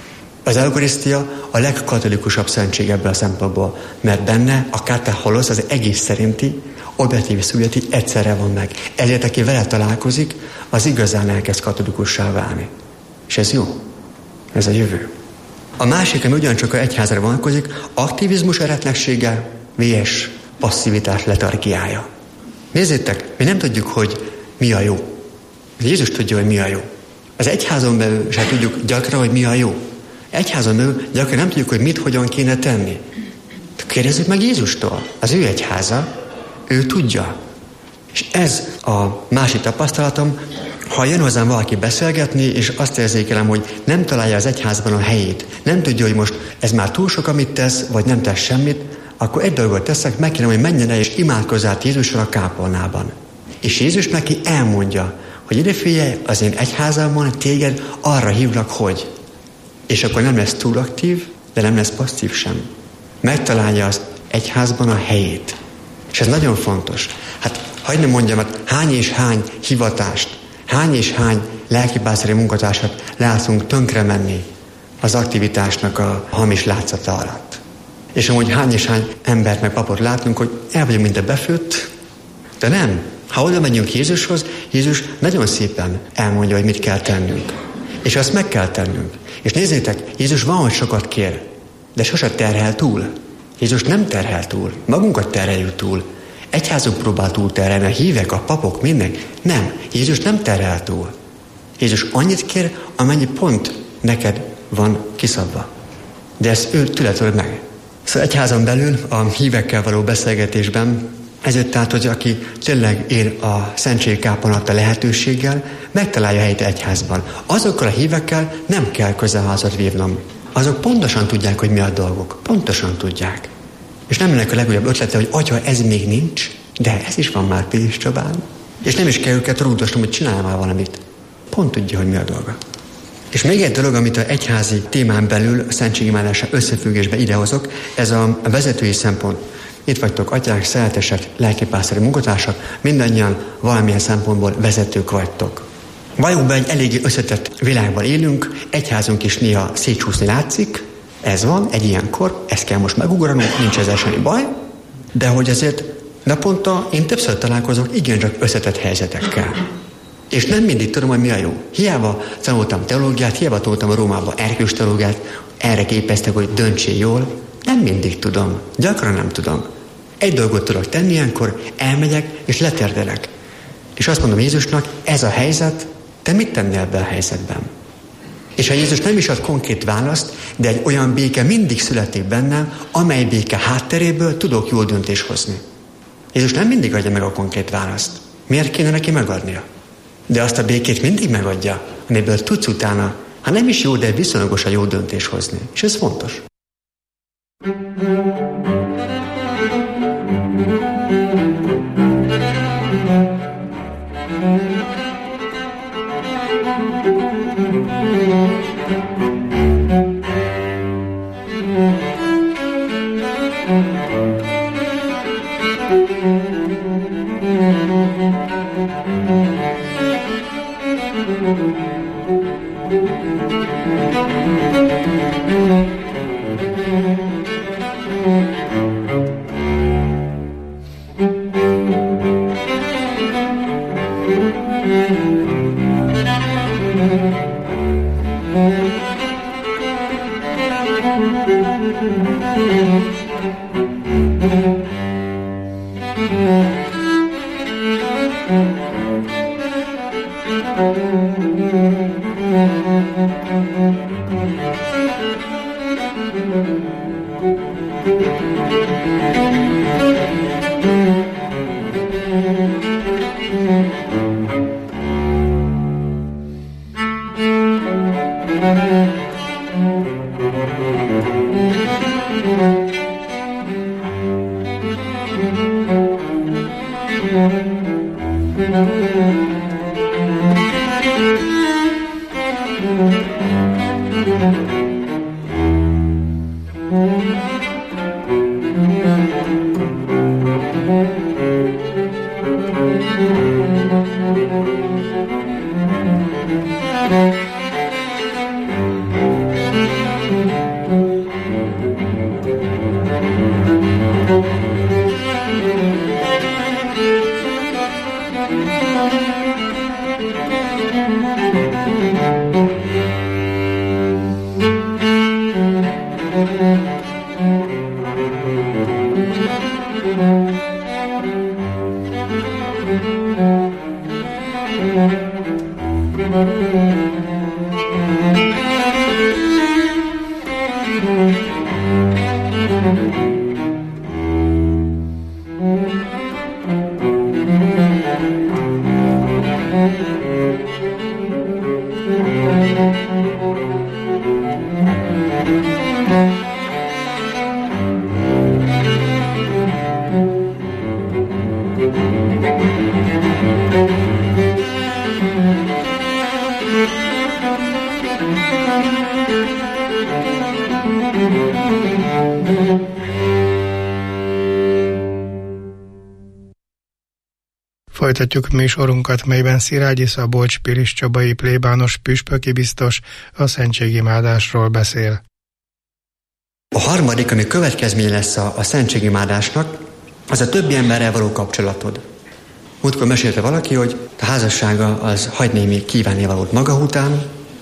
Az eukarisztia a legkatolikusabb szentség ebből a szempontból, mert benne a katecholosz, az egész szerinti, objektív és szubjektív egyszerre van meg. Ezért, aki vele találkozik, az igazán elkezd katolikussá válni. És ez jó. Ez a jövő. A másik, ami ugyancsak az egyházra vonatkozik, aktivizmus eretlensége, vs. passzivitás letargiája. Nézzétek, mi nem tudjuk, hogy mi a jó. Jézus tudja, hogy mi a jó. Az egyházon belül sem tudjuk gyakran, hogy mi a jó. Egyházon belül gyakran nem tudjuk, hogy mit, hogyan kéne tenni. Kérdezzük meg Jézustól. Az ő egyháza, ő tudja. És ez a másik tapasztalatom, ha jön hozzám valaki beszélgetni, és azt érzékelem, hogy nem találja az egyházban a helyét, nem tudja, hogy most ez már túl sok, amit tesz, vagy nem tesz semmit, akkor egy dolgot teszek, megkérem, hogy menjen el és imádkozzál Jézusra a kápolnában. És Jézus neki elmondja, hogy ide figyelj, az én egyházamban téged arra hívlak, hogy. És akkor nem lesz túl aktív, de nem lesz passzív sem. Megtalálja az egyházban a helyét. És ez nagyon fontos. Hát, hagyj nem mondjam, hát hány és hány hivatást, hány és hány lelkipásztori munkatársat látunk tönkre menni az aktivitásnak a hamis látszata alatt. És amúgy hány és hány embert meg papot látunk, hogy el vagyunk minden befőtt, de nem. Ha oda megyünk Jézushoz, Jézus nagyon szépen elmondja, hogy mit kell tennünk. És azt meg kell tennünk. És nézzétek, Jézus van, hogy sokat kér, de sose terhel túl. Jézus nem terhel túl, magunkat terheljük túl. Egyházunk próbál túl terhelni, a hívek, a papok, mindenki. Nem, Jézus nem terhel túl. Jézus annyit kér, amennyi pont neked van kiszabva. De ezt ő tőle meg. Szóval egyházon belül a hívekkel való beszélgetésben ezért tehát, hogy aki tényleg él a szentség kápolnata lehetőséggel, megtalálja helyét egyházban. Azokkal a hívekkel nem kell közelházat vívnom. Azok pontosan tudják, hogy mi a dolgok. Pontosan tudják. És nem ennek a legújabb ötlete, hogy atya, ez még nincs, de ez is van már Pilis Csabán. És nem is kell őket rúgdosnom, hogy csinálj már valamit. Pont tudja, hogy mi a dolga. És még egy dolog, amit az egyházi témán belül a szentségimádása összefüggésbe idehozok, ez a vezetői szempont. Itt vagytok atyák, szeretesek, lelkipásztori munkatársak, mindannyian valamilyen szempontból vezetők vagytok. Valójában egy eléggé összetett világban élünk, egyházunk is néha szétcsúszni látszik, ez van, egy ilyenkor, ezt kell most megugranunk, nincs ezzel semmi baj, de hogy azért naponta én többször találkozok igencsak összetett helyzetekkel. És nem mindig tudom, hogy mi a jó. Hiába tanultam teológiát, hiába tanultam a Rómában erkölcsi teológiát, erre képeztek, hogy döntsél jól, nem mindig tudom, gyakran nem tudom. Egy dolgot tudok tenni, ilyenkor elmegyek és letérdelek. És azt mondom Jézusnak, ez a helyzet, te mit tennél ebben a helyzetben? És ha Jézus nem is ad konkrét választ, de egy olyan béke mindig születik bennem, amely béke hátteréből tudok jól döntést hozni. Jézus nem mindig adja meg a konkrét választ. Miért kéne neki megadnia? De azt a békét mindig megadja, amiből tudsz utána, ha nem is jó, de viszonylagos a jó döntés hozni. És ez fontos. Folytatjuk műsorunkat, melyben Szilágyi Szabolcs Pilis Csabai plébános püspöki biztos a szentségimádásról beszél. A harmadik, ami következmény lesz a, a szentségimádásnak, az a többi emberrel való kapcsolatod. Múltkor mesélte valaki, hogy a házassága az hagy némi kívánnivalót maga után,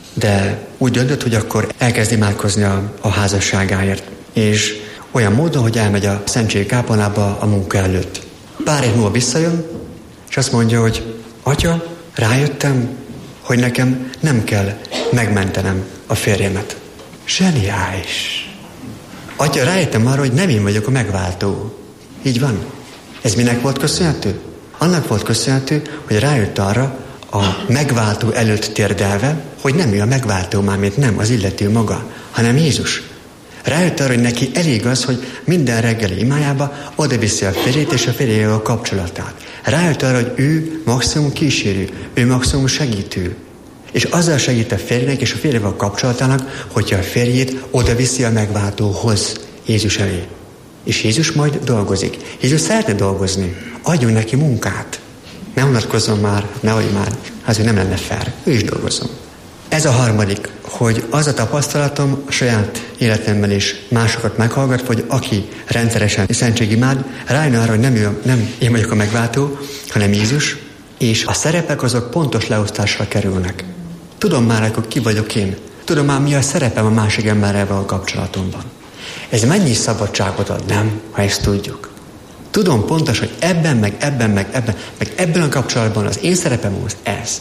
de úgy döntött, hogy akkor elkezd imádkozni a, a házasságáért. És olyan módon, hogy elmegy a szentségi kápolnába a munka előtt. Pár év múlva visszajön, és azt mondja, hogy Atya, rájöttem, hogy nekem nem kell megmentenem a férjemet. Zseniális! Atya, rájöttem arra, hogy nem én vagyok a megváltó. Így van. Ez minek volt köszönhető? Annak volt köszönhető, hogy rájött arra a megváltó előtt térdelve, hogy nem ő a megváltó, mármint nem az illető maga, hanem Jézus. Rájött arra, hogy neki elég az, hogy minden reggeli imájába oda viszi a férjét és a férjével a kapcsolatát. Rájött arra, hogy ő maximum kísérő, ő maximum segítő. És azzal segít a férjének és a férjével a kapcsolatának, hogyha a férjét oda viszi a megváltóhoz, Jézus elé. És Jézus majd dolgozik. Jézus szeretne dolgozni. Adjunk neki munkát. Ne unatkozzon már, nehogy már. Az ő nem lenne fair. Ő is dolgozom. Ez a harmadik, hogy az a tapasztalatom a saját életemben is másokat meghallgatva, hogy aki rendszeresen szentségimád, rájön arra, hogy nem, ő, nem én vagyok a megváltó, hanem Jézus, és a szerepek azok pontos leosztásra kerülnek. Tudom már, akkor ki vagyok én. Tudom már, mi a szerepem a másik emberrel való kapcsolatomban. Ez mennyi szabadságot ad, nem? Ha ezt tudjuk. Tudom pontos, hogy ebben, meg ebben, meg ebben, meg ebben a kapcsolatban az én szerepem az ez.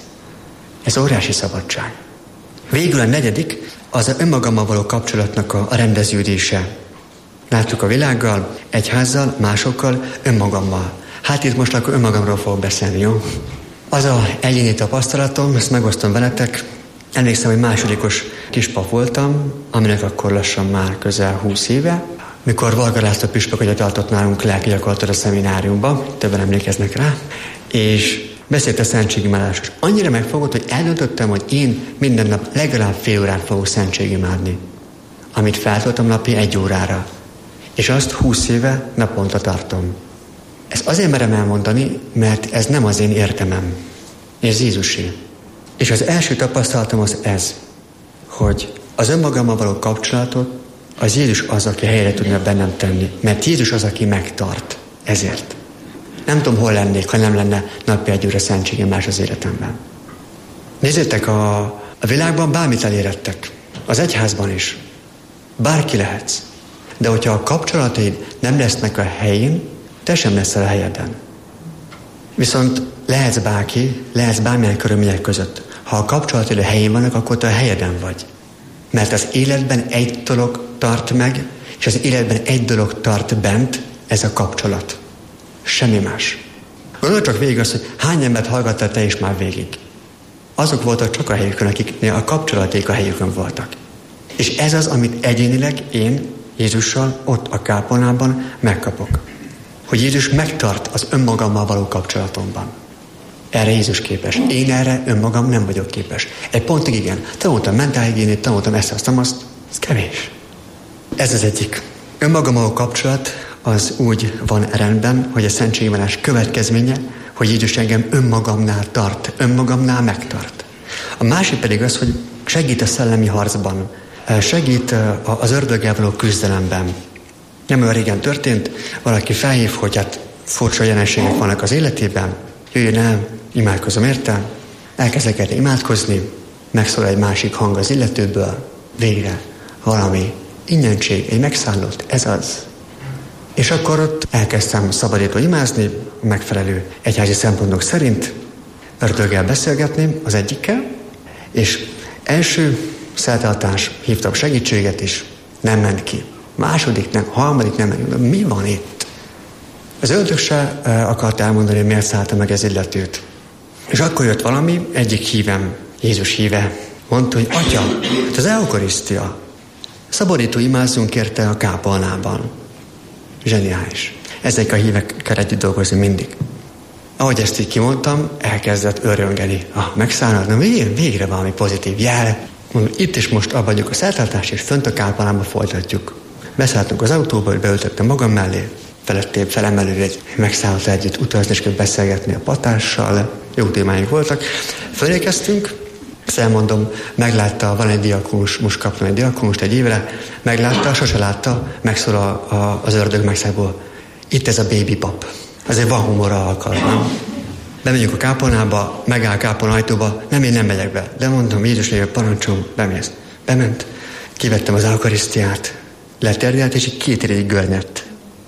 Ez óriási szabadság. Végül a negyedik, az a önmagammal való kapcsolatnak a, a rendeződése. Láttuk a világgal, egyházzal, másokkal, önmagammal. Hát itt most akkor önmagamról fogok beszélni, jó? Az a egyéni tapasztalatom, ezt megosztom veletek. Emlékszem, hogy másodikos kispap voltam, aminek akkor lassan már közel húsz éve, mikor Varga László püspök ugye tartott nálunk lelki gyakorlatot a szemináriumban, többen emlékeznek rá, és beszélt a szentségimádásról. Annyira megfogott, hogy eldöntöttem, hogy én minden nap legalább fél órát fogok szentségimádni, amit feltoltam napi egy órára. És azt húsz éve naponta tartom. Ezt azért merem elmondani, mert ez nem az én értemem, ez Jézusé. És az első tapasztalatom az ez, hogy az önmagammal való kapcsolatot az Jézus az, aki helyre tudna bennem tenni. Mert Jézus az, aki megtart. Ezért. Nem tudom, hol lennék, ha nem lenne napi egy óra szentségemás az életemben. Nézzétek, a, a világban bármit elérettek. Az egyházban is. Bárki lehetsz. De hogyha a kapcsolataid nem lesznek a helyén, te sem leszel a helyeden. Viszont lehetsz bárki, lehetsz bármilyen körülmények között. Ha a kapcsolataid a helyén vannak, akkor te a helyeden vagy. Mert az életben egy dolog tart meg, és az életben egy dolog tart bent, ez a kapcsolat. Semmi más. Gondolj csak végig azt, hogy hány embert hallgattál te is már végig. Azok voltak csak a helyükön, akiknél a kapcsolaték a helyükön voltak. És ez az, amit egyénileg én Jézussal ott a kápolnában megkapok. Hogy Jézus megtart az önmagammal való kapcsolatomban. Erre Jézus képes. Én erre önmagam nem vagyok képes. Egy pontig igen. Tanultam mentálhigiénét, tanultam ezt, azt, azt. Ez kevés. Ez az egyik. Önmagammal való kapcsolat az úgy van rendben, hogy a szentségimádás következménye, hogy Jézus engem önmagamnál tart, önmagamnál megtart. A másik pedig az, hogy segít a szellemi harcban, segít az ördöggel való küzdelemben. Nem olyan régen történt, valaki felhív, hogy hát furcsa jelenségek vannak az életében, jöjjön el, imádkozom érte, elkezdek el imádkozni, megszól egy másik hang az illetőből, végre valami ingyentség, egy megszállott, ez az. És akkor ott elkezdtem szabadító imázni, megfelelő egyházi szempontok szerint, ördöggel beszélgetni az egyikkel, És első szertartás, hívtam segítséget is, nem ment ki. Második nem, harmadik nem ment ki. Mi van itt? Az ördög se akart elmondani, hogy miért szállta meg ez illetőt. És akkor jött valami, egyik hívem, Jézus híve, mondta, hogy Atya, hát az eukarisztia. Szabadító imázzunk érte a kápolnában. Zseniális. Ezek a hívekkel együtt dolgozni mindig. Ahogy ezt így kimondtam, elkezdett öröngeni. Ah, megszállnak, na végre valami pozitív jel. Mondom, itt is most abba vagyok a szertartást, és fönt a kápolnában folytatjuk. Beszálltunk az autóba, hogy beültettem magam mellé, felettébb, felemelő, egy megszállott együtt utazni, és beszélgetni a patással. Jó témáink voltak. Fölékeztünk, ezt elmondom, meglátta, van egy diakónus, most kaptam egy diakónust egy évre, meglátta, sose látta, megszól a, a, az ördög megszállból. Itt ez a baby pap. Azért van humorra alkalom, nem? Bemegyünk a kápolnába, megáll a kápolna ajtóba, nem, én nem megyek be. De mondom, Jézus lévő parancsom, bemész. Bement, kivettem az eukarisztiát, leterdelt, és így két éréig görnyett.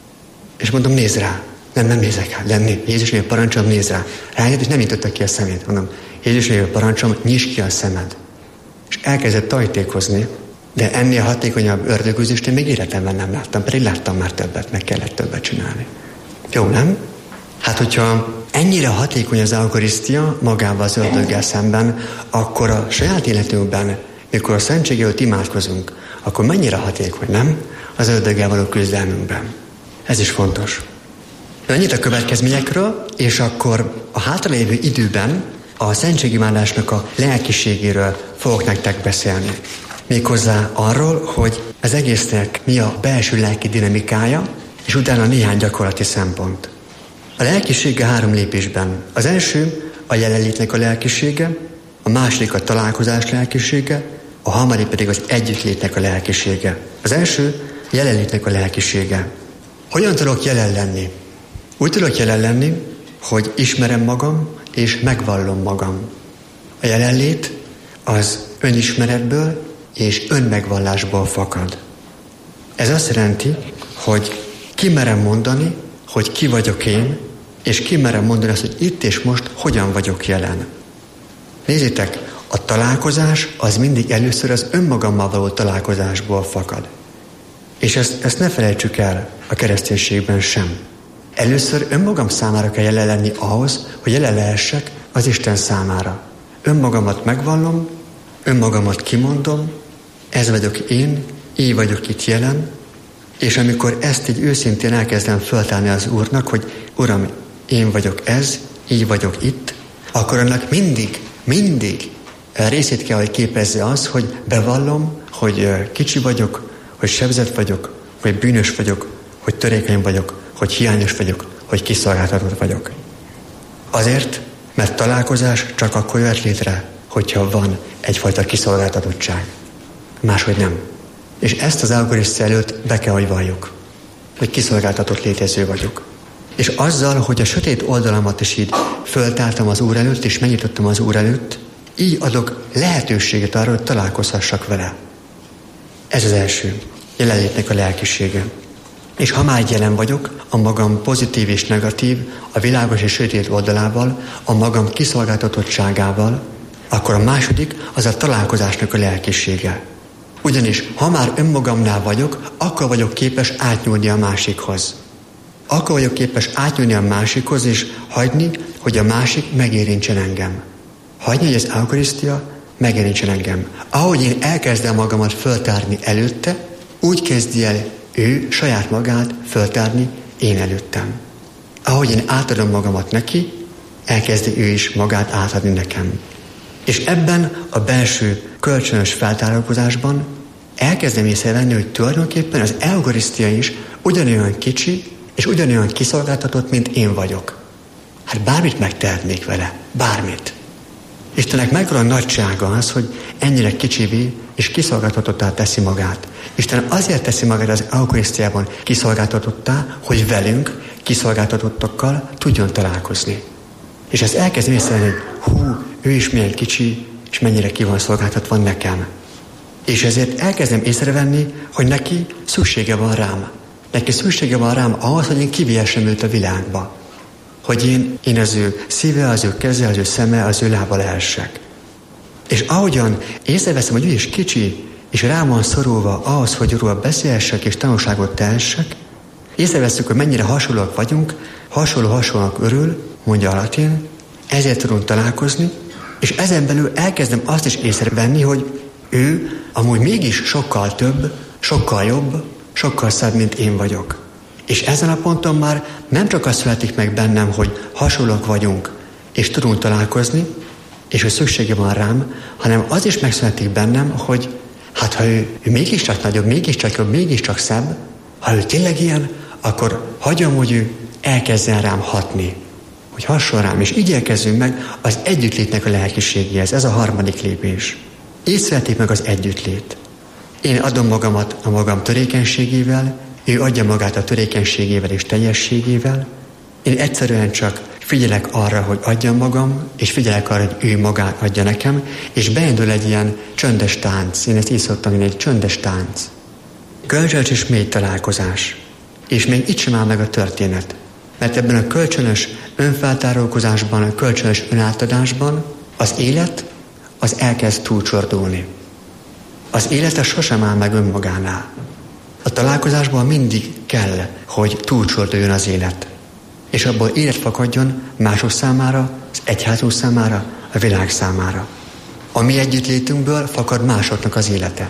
És mondom, nézd rá. Nem, nem nézek rá. Lenni. Jézus lévő parancsom, nézd rá. Rájött, és nem nyitotta ki a szemét. Mondom, Jézus lévő parancsom, nyisd ki a szemed. És elkezdett tajtékozni, de ennél hatékonyabb ördögüzést én még életemben nem láttam, pedig láttam már többet, meg kellett többet csinálni. Jó, nem? Hát, hogyha ennyire hatékony az eukarisztia magával az ördöggel szemben, akkor a saját életünkben, mikor a szentsége előtt imádkozunk, akkor mennyire hatékony, nem? Az ördöggel való küzdelmünkben. Ez is fontos. Ennyit a következményekről, és akkor a hátralévő időben a szentségimádásnak a lelkiségéről fogok nektek beszélni. Méghozzá arról, hogy az egésznek mi a belső lelki dinamikája, és utána néhány gyakorlati szempont. A lelkisége három lépésben. Az első a jelenlétnek a lelkisége, a második a találkozás lelkisége, a harmadik pedig az együttlétnek a lelkisége. Az első jelenlétnek a lelkisége. Hogyan tudok jelen lenni? Úgy tudok jelen lenni, hogy ismerem magam, és megvallom magam. A jelenlét az önismeretből és önmegvallásból fakad. Ez azt jelenti, hogy kimerem mondani, hogy ki vagyok én, és kimerem mondani azt, hogy itt és most hogyan vagyok jelen. Nézzétek, a találkozás az mindig először az önmagammal való találkozásból fakad. És ezt, ezt ne felejtsük el a kereszténységben sem. Először önmagam számára kell jelen lenni ahhoz, hogy jelen lehessek az Isten számára. Önmagamat megvallom, önmagamat kimondom, ez vagyok én, így vagyok itt jelen, és amikor ezt így őszintén elkezdem föltárni az Úrnak, hogy Uram, én vagyok ez, így vagyok itt, akkor annak mindig, mindig részét kell, hogy képezze az, hogy bevallom, hogy kicsi vagyok, hogy sebzett vagyok, hogy bűnös vagyok, hogy törékeny vagyok, hogy hiányos vagyok, hogy kiszolgáltatott vagyok. Azért, mert találkozás csak akkor jöhet létre, hogyha van egyfajta kiszolgáltatottság. Máshogy nem. És ezt az eukarisztia előtt be kell, hogy valljuk, hogy kiszolgáltatott létező vagyok. És azzal, hogy a sötét oldalamat is így föltártam az Úr előtt, és megnyitottam az Úr előtt, így adok lehetőséget arra, hogy találkozhassak vele. Ez az első. Jelenlétnek a lelkisége. És ha már jelen vagyok, a magam pozitív és negatív, a világos és sötét oldalával, a magam kiszolgáltatottságával, akkor a második az a találkozásnak a lelkisége. Ugyanis, ha már önmagamnál vagyok, akkor vagyok képes átnyúlni a másikhoz. Akkor vagyok képes átnyúlni a másikhoz, és hagyni, hogy a másik megérintsen engem. Hagyni, hogy az eukarisztia megérintsen engem. Ahogy én elkezdem magamat föltárni előtte, úgy kezdi el ő saját magát föltárni én előttem. Ahogy én átadom magamat neki, elkezdi ő is magát átadni nekem. És ebben a belső kölcsönös feltározásban elkezdem észrevenni, hogy tulajdonképpen az eukarisztia is ugyanolyan kicsi és ugyanolyan kiszolgáltatott, mint én vagyok. Hát bármit megtehetnék vele, bármit. Istennek megvan a nagysága az, hogy ennyire kicsivé és kiszolgáltatottá teszi magát. Isten azért teszi magát az eukarisztiában kiszolgáltatottá, hogy velünk, kiszolgáltatottakkal tudjon találkozni. És ezt elkezdem észrevenni, hogy hú, ő is milyen kicsi, és mennyire ki van szolgáltatva nekem. És ezért elkezdem észrevenni, hogy neki szüksége van rám. Neki szüksége van rám ahhoz, hogy én kivihessem őt a világba. Hogy én, én az ő szíve, az ő keze, az ő szeme, az ő lába lehessek. És ahogyan észreveszem, hogy ő is kicsi, és rá van szorulva ahhoz, hogy róla beszélhessek és tanulságot tehessek, észreveszünk, hogy mennyire hasonlóak vagyunk, hasonló-hasonlóak örül, mondja a latin, ezért tudunk találkozni, és ezen belül elkezdem azt is észrevenni, hogy ő amúgy mégis sokkal több, sokkal jobb, sokkal szebb, mint én vagyok. És ezen a ponton már nem csak az születik meg bennem, hogy hasonlók vagyunk, és tudunk találkozni, és hogy szüksége van rám, hanem az is megszületik bennem, hogy hát ha ő, ő mégiscsak nagyobb, mégiscsak jobb, mégiscsak szebb, ha ő tényleg ilyen, akkor hagyom, hogy ő elkezdjen rám hatni, hogy hasson rám, és így érkezzünk meg az együttlétnek a lelkiségéhez. Ez a harmadik lépés. Így születik meg az együttlét. Én adom magamat a magam törékenységével, ő adja magát a törékenységével és teljességével. Én egyszerűen csak figyelek arra, hogy adjam magam, és figyelek arra, hogy ő magát adja nekem, és beindul egy ilyen csöndes tánc. Én ezt így szoktam, én egy csöndes tánc. Kölcsönös és mély találkozás. És még itt sem áll meg a történet. Mert ebben a kölcsönös önfeltárulkozásban, a kölcsönös önátadásban az élet az elkezd túlcsordulni. Az élet az sosem áll meg önmagánál. A találkozásban mindig kell, hogy túlcsorduljon az élet. És abból élet fakadjon mások számára, az egyházunk számára, a világ számára. A mi együttlétünkből fakad másoknak az élete.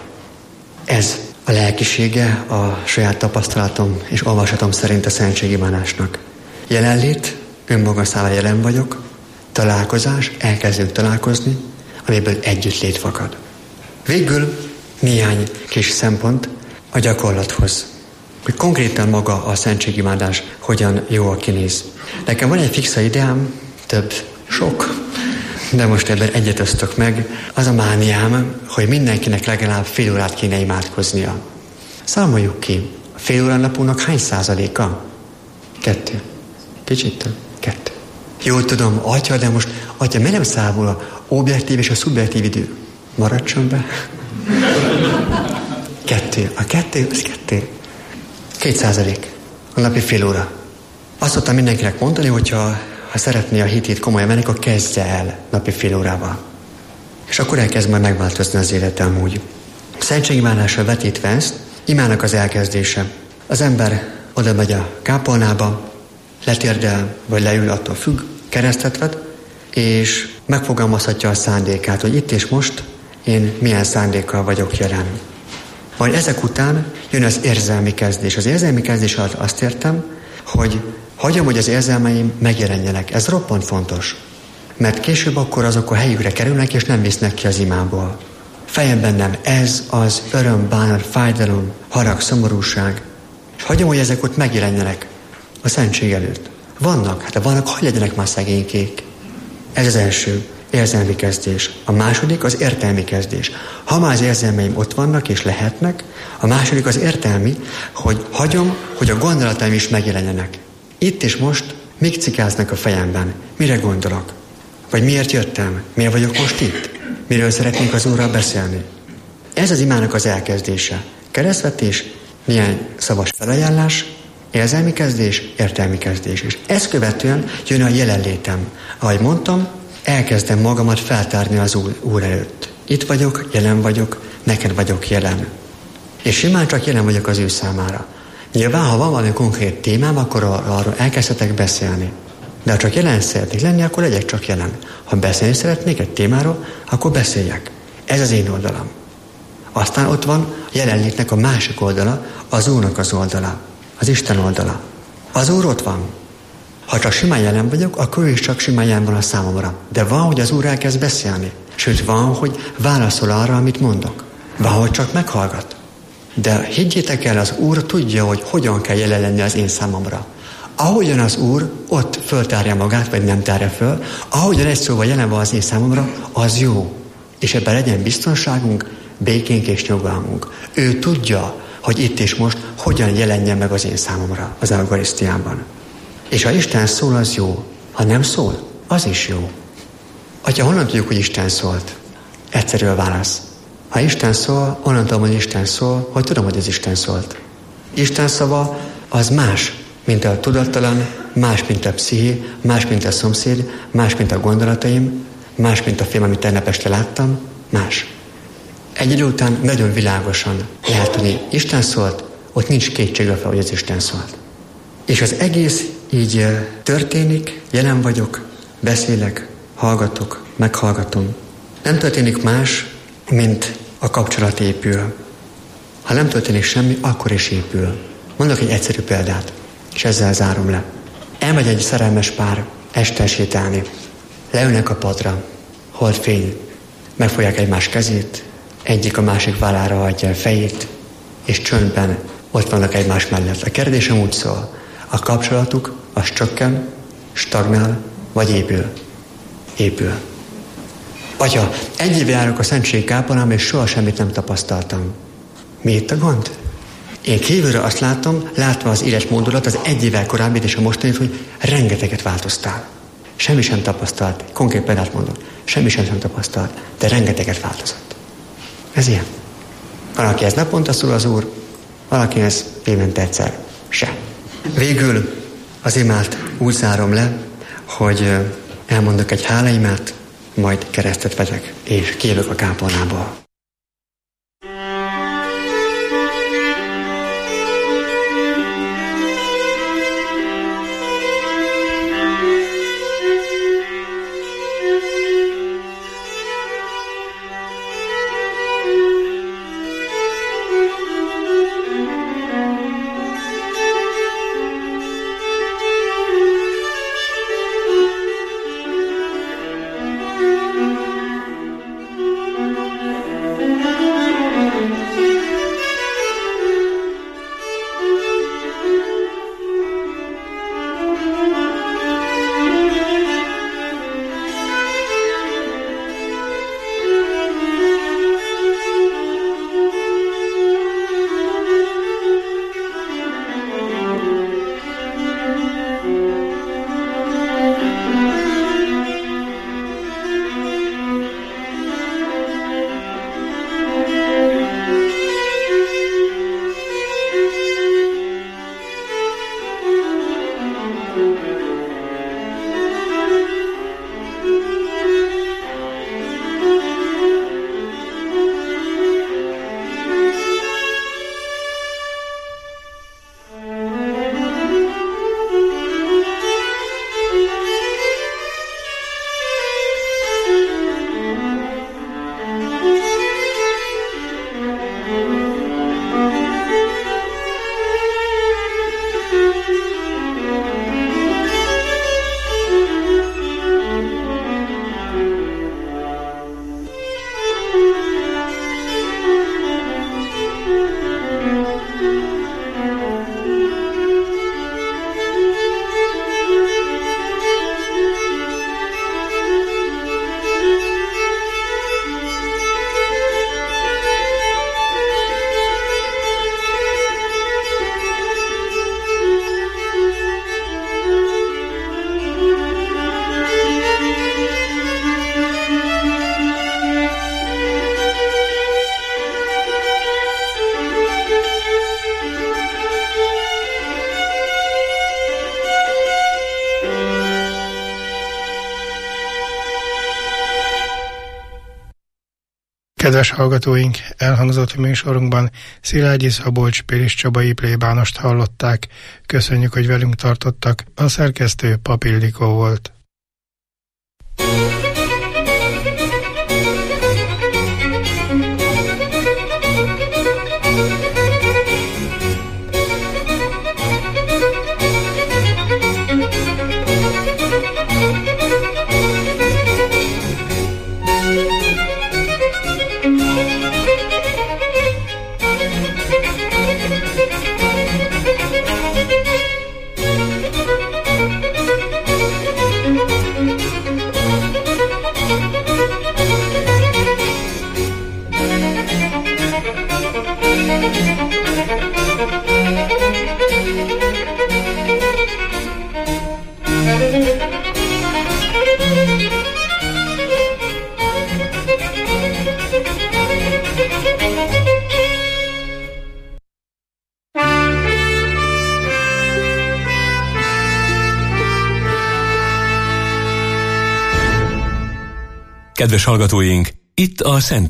Ez a lelkisége a saját tapasztalatom és olvasatom szerint a szentségimádásnak. Jelenlét, önmaga számára jelen vagyok, találkozás, elkezdünk találkozni, amiből együttlét fakad. Végül néhány kis szempont a gyakorlathoz, hogy konkrétan maga a szentségimádás hogyan jól kinéz. Nekem van egy fixa ideám, több, sok, de most ebben egyet osztok meg. Az a mániám, hogy mindenkinek legalább fél órát kéne imádkoznia. Számoljuk ki, a fél óra napunknak hány százaléka? Kettő. Kicsit több? Kettő. Jól tudom, atya, de most, atya, miért nem számol a objektív és a szubjektív idő? Maradjon be. Kettő. A kettő, az kettő. Két százalék. A napi fél óra. Azt szoktam mindenkinek mondani, hogyha ha szeretné a hitét komolyan menni, akkor kezdje el napi fél órával. És akkor elkezd majd megváltozni az élete amúgy. Szentségimádásra vetítve ezt, imának az elkezdése. Az ember oda megy a kápolnába, letérdel, vagy leül, attól függ, keresztet vet, és megfogalmazhatja a szándékát, hogy itt és most én milyen szándékkal vagyok jelen. Majd ezek után jön az érzelmi kezdés. Az érzelmi kezdés alatt azt értem, hogy hagyom, hogy az érzelmeim megjelenjenek. Ez roppant fontos. Mert később akkor azok a helyükre kerülnek, és nem visznek ki az imából. Fejem bennem ez az öröm, bánat, fájdalom, harag, szomorúság. És hagyom, hogy ezek ott megjelenjenek a szentség előtt. Vannak, hát ha vannak, hogy legyenek már szegénykék. Ez az első érzelmi kezdés. A második az értelmi kezdés. Ha már az érzelmeim ott vannak és lehetnek, a második az értelmi, hogy hagyom, hogy a gondolataim is megjelenjenek. Itt és most mik cikáznak a fejemben? Mire gondolok? Vagy miért jöttem? Miért vagyok most itt? Miről szeretnék az Úrral beszélni? Ez az imának az elkezdése. Keresztvetés, néhány szavas felajánlás, érzelmi kezdés, értelmi kezdés. És ezt követően jön a jelenlétem. Ahogy mondtam, elkezdem magamat feltárni az Úr, Úr előtt. Itt vagyok, jelen vagyok, neked vagyok jelen. És simán csak jelen vagyok az ő számára. Nyilván, ha van valami konkrét témám, akkor arról elkezdhetek beszélni. De ha csak jelen szeretnék lenni, akkor legyek csak jelen. Ha beszélni szeretnék egy témáról, akkor beszéljek. Ez az én oldalam. Aztán ott van a jelenlétnek a másik oldala, az Úrnak az oldala, az Isten oldala. Az Úr ott van. Ha csak simán jelen vagyok, akkor ő is csak simán jelen van a számomra. De van, hogy az Úr elkezd beszélni. Sőt, van, hogy válaszol arra, amit mondok. Van, hogy csak meghallgat. De higgyétek el, az Úr tudja, hogy hogyan kell jelen lenni az én számomra. Ahogyan az Úr ott föltárja magát, vagy nem tárja föl, ahogyan egy szóval jelen van az én számomra, az jó. És ebben legyen biztonságunk, békénk és nyugalmunk. Ő tudja, hogy itt és most hogyan jelenjen meg az én számomra az eucharisztiában. És ha Isten szól, az jó. Ha nem szól, az is jó. Atya, honnan tudjuk, hogy Isten szólt? Egyszerű a válasz. Ha Isten szól, onnan tudom, hogy Isten szól, hogy tudom, hogy az Isten szólt. Isten szava az más, mint a tudattalan, más, mint a psziché, más, mint a szomszéd, más, mint a gondolataim, más, mint a film, amit tegnap este láttam, más. Egy idő után nagyon világosan lehet tudni, Isten szólt, ott nincs kétségbe fel, hogy az Isten szólt. És az egész így történik, jelen vagyok, beszélek, hallgatok, meghallgatom. Nem történik más, mint a kapcsolat épül. Ha nem történik semmi, akkor is épül. Mondok egy egyszerű példát, és ezzel zárom le. Elmegy egy szerelmes pár este sétálni. Leülnek a padra, holdfény, megfogják egymás kezét, egyik a másik vállára adja a fejét, és csöndben ott vannak egymás mellett. A kérdésem úgy szól, a kapcsolatuk az csökken, stagnál, vagy épül? Épül. Atya, egy éve járok a Szentségi Kápolnában, és soha semmit nem tapasztaltam. Mi itt a gond? Én kívülről azt látom, látva az éles módolat, az egy évvel korábbit és a mostanit, hogy rengeteget változtál. Semmi sem tapasztalt. Konkrét példát mondok. Semmi sem, sem tapasztalt, de rengeteget változott. Ez ilyen. Valaki ez naponta szól az Úr, valaki ez évente egyszer se. Végül az imált úgy zárom le, hogy elmondok egy hálaimát, majd keresztet vegyek, és kijövök a kápolnából. Kedves hallgatóink, elhangzott műsorunkban Szilágyi Szabolcs Pilis Csabai plébánost hallották. Köszönjük, hogy velünk tartottak. A szerkesztő Pap Ildikó volt. Kedves hallgatóink, itt a Szent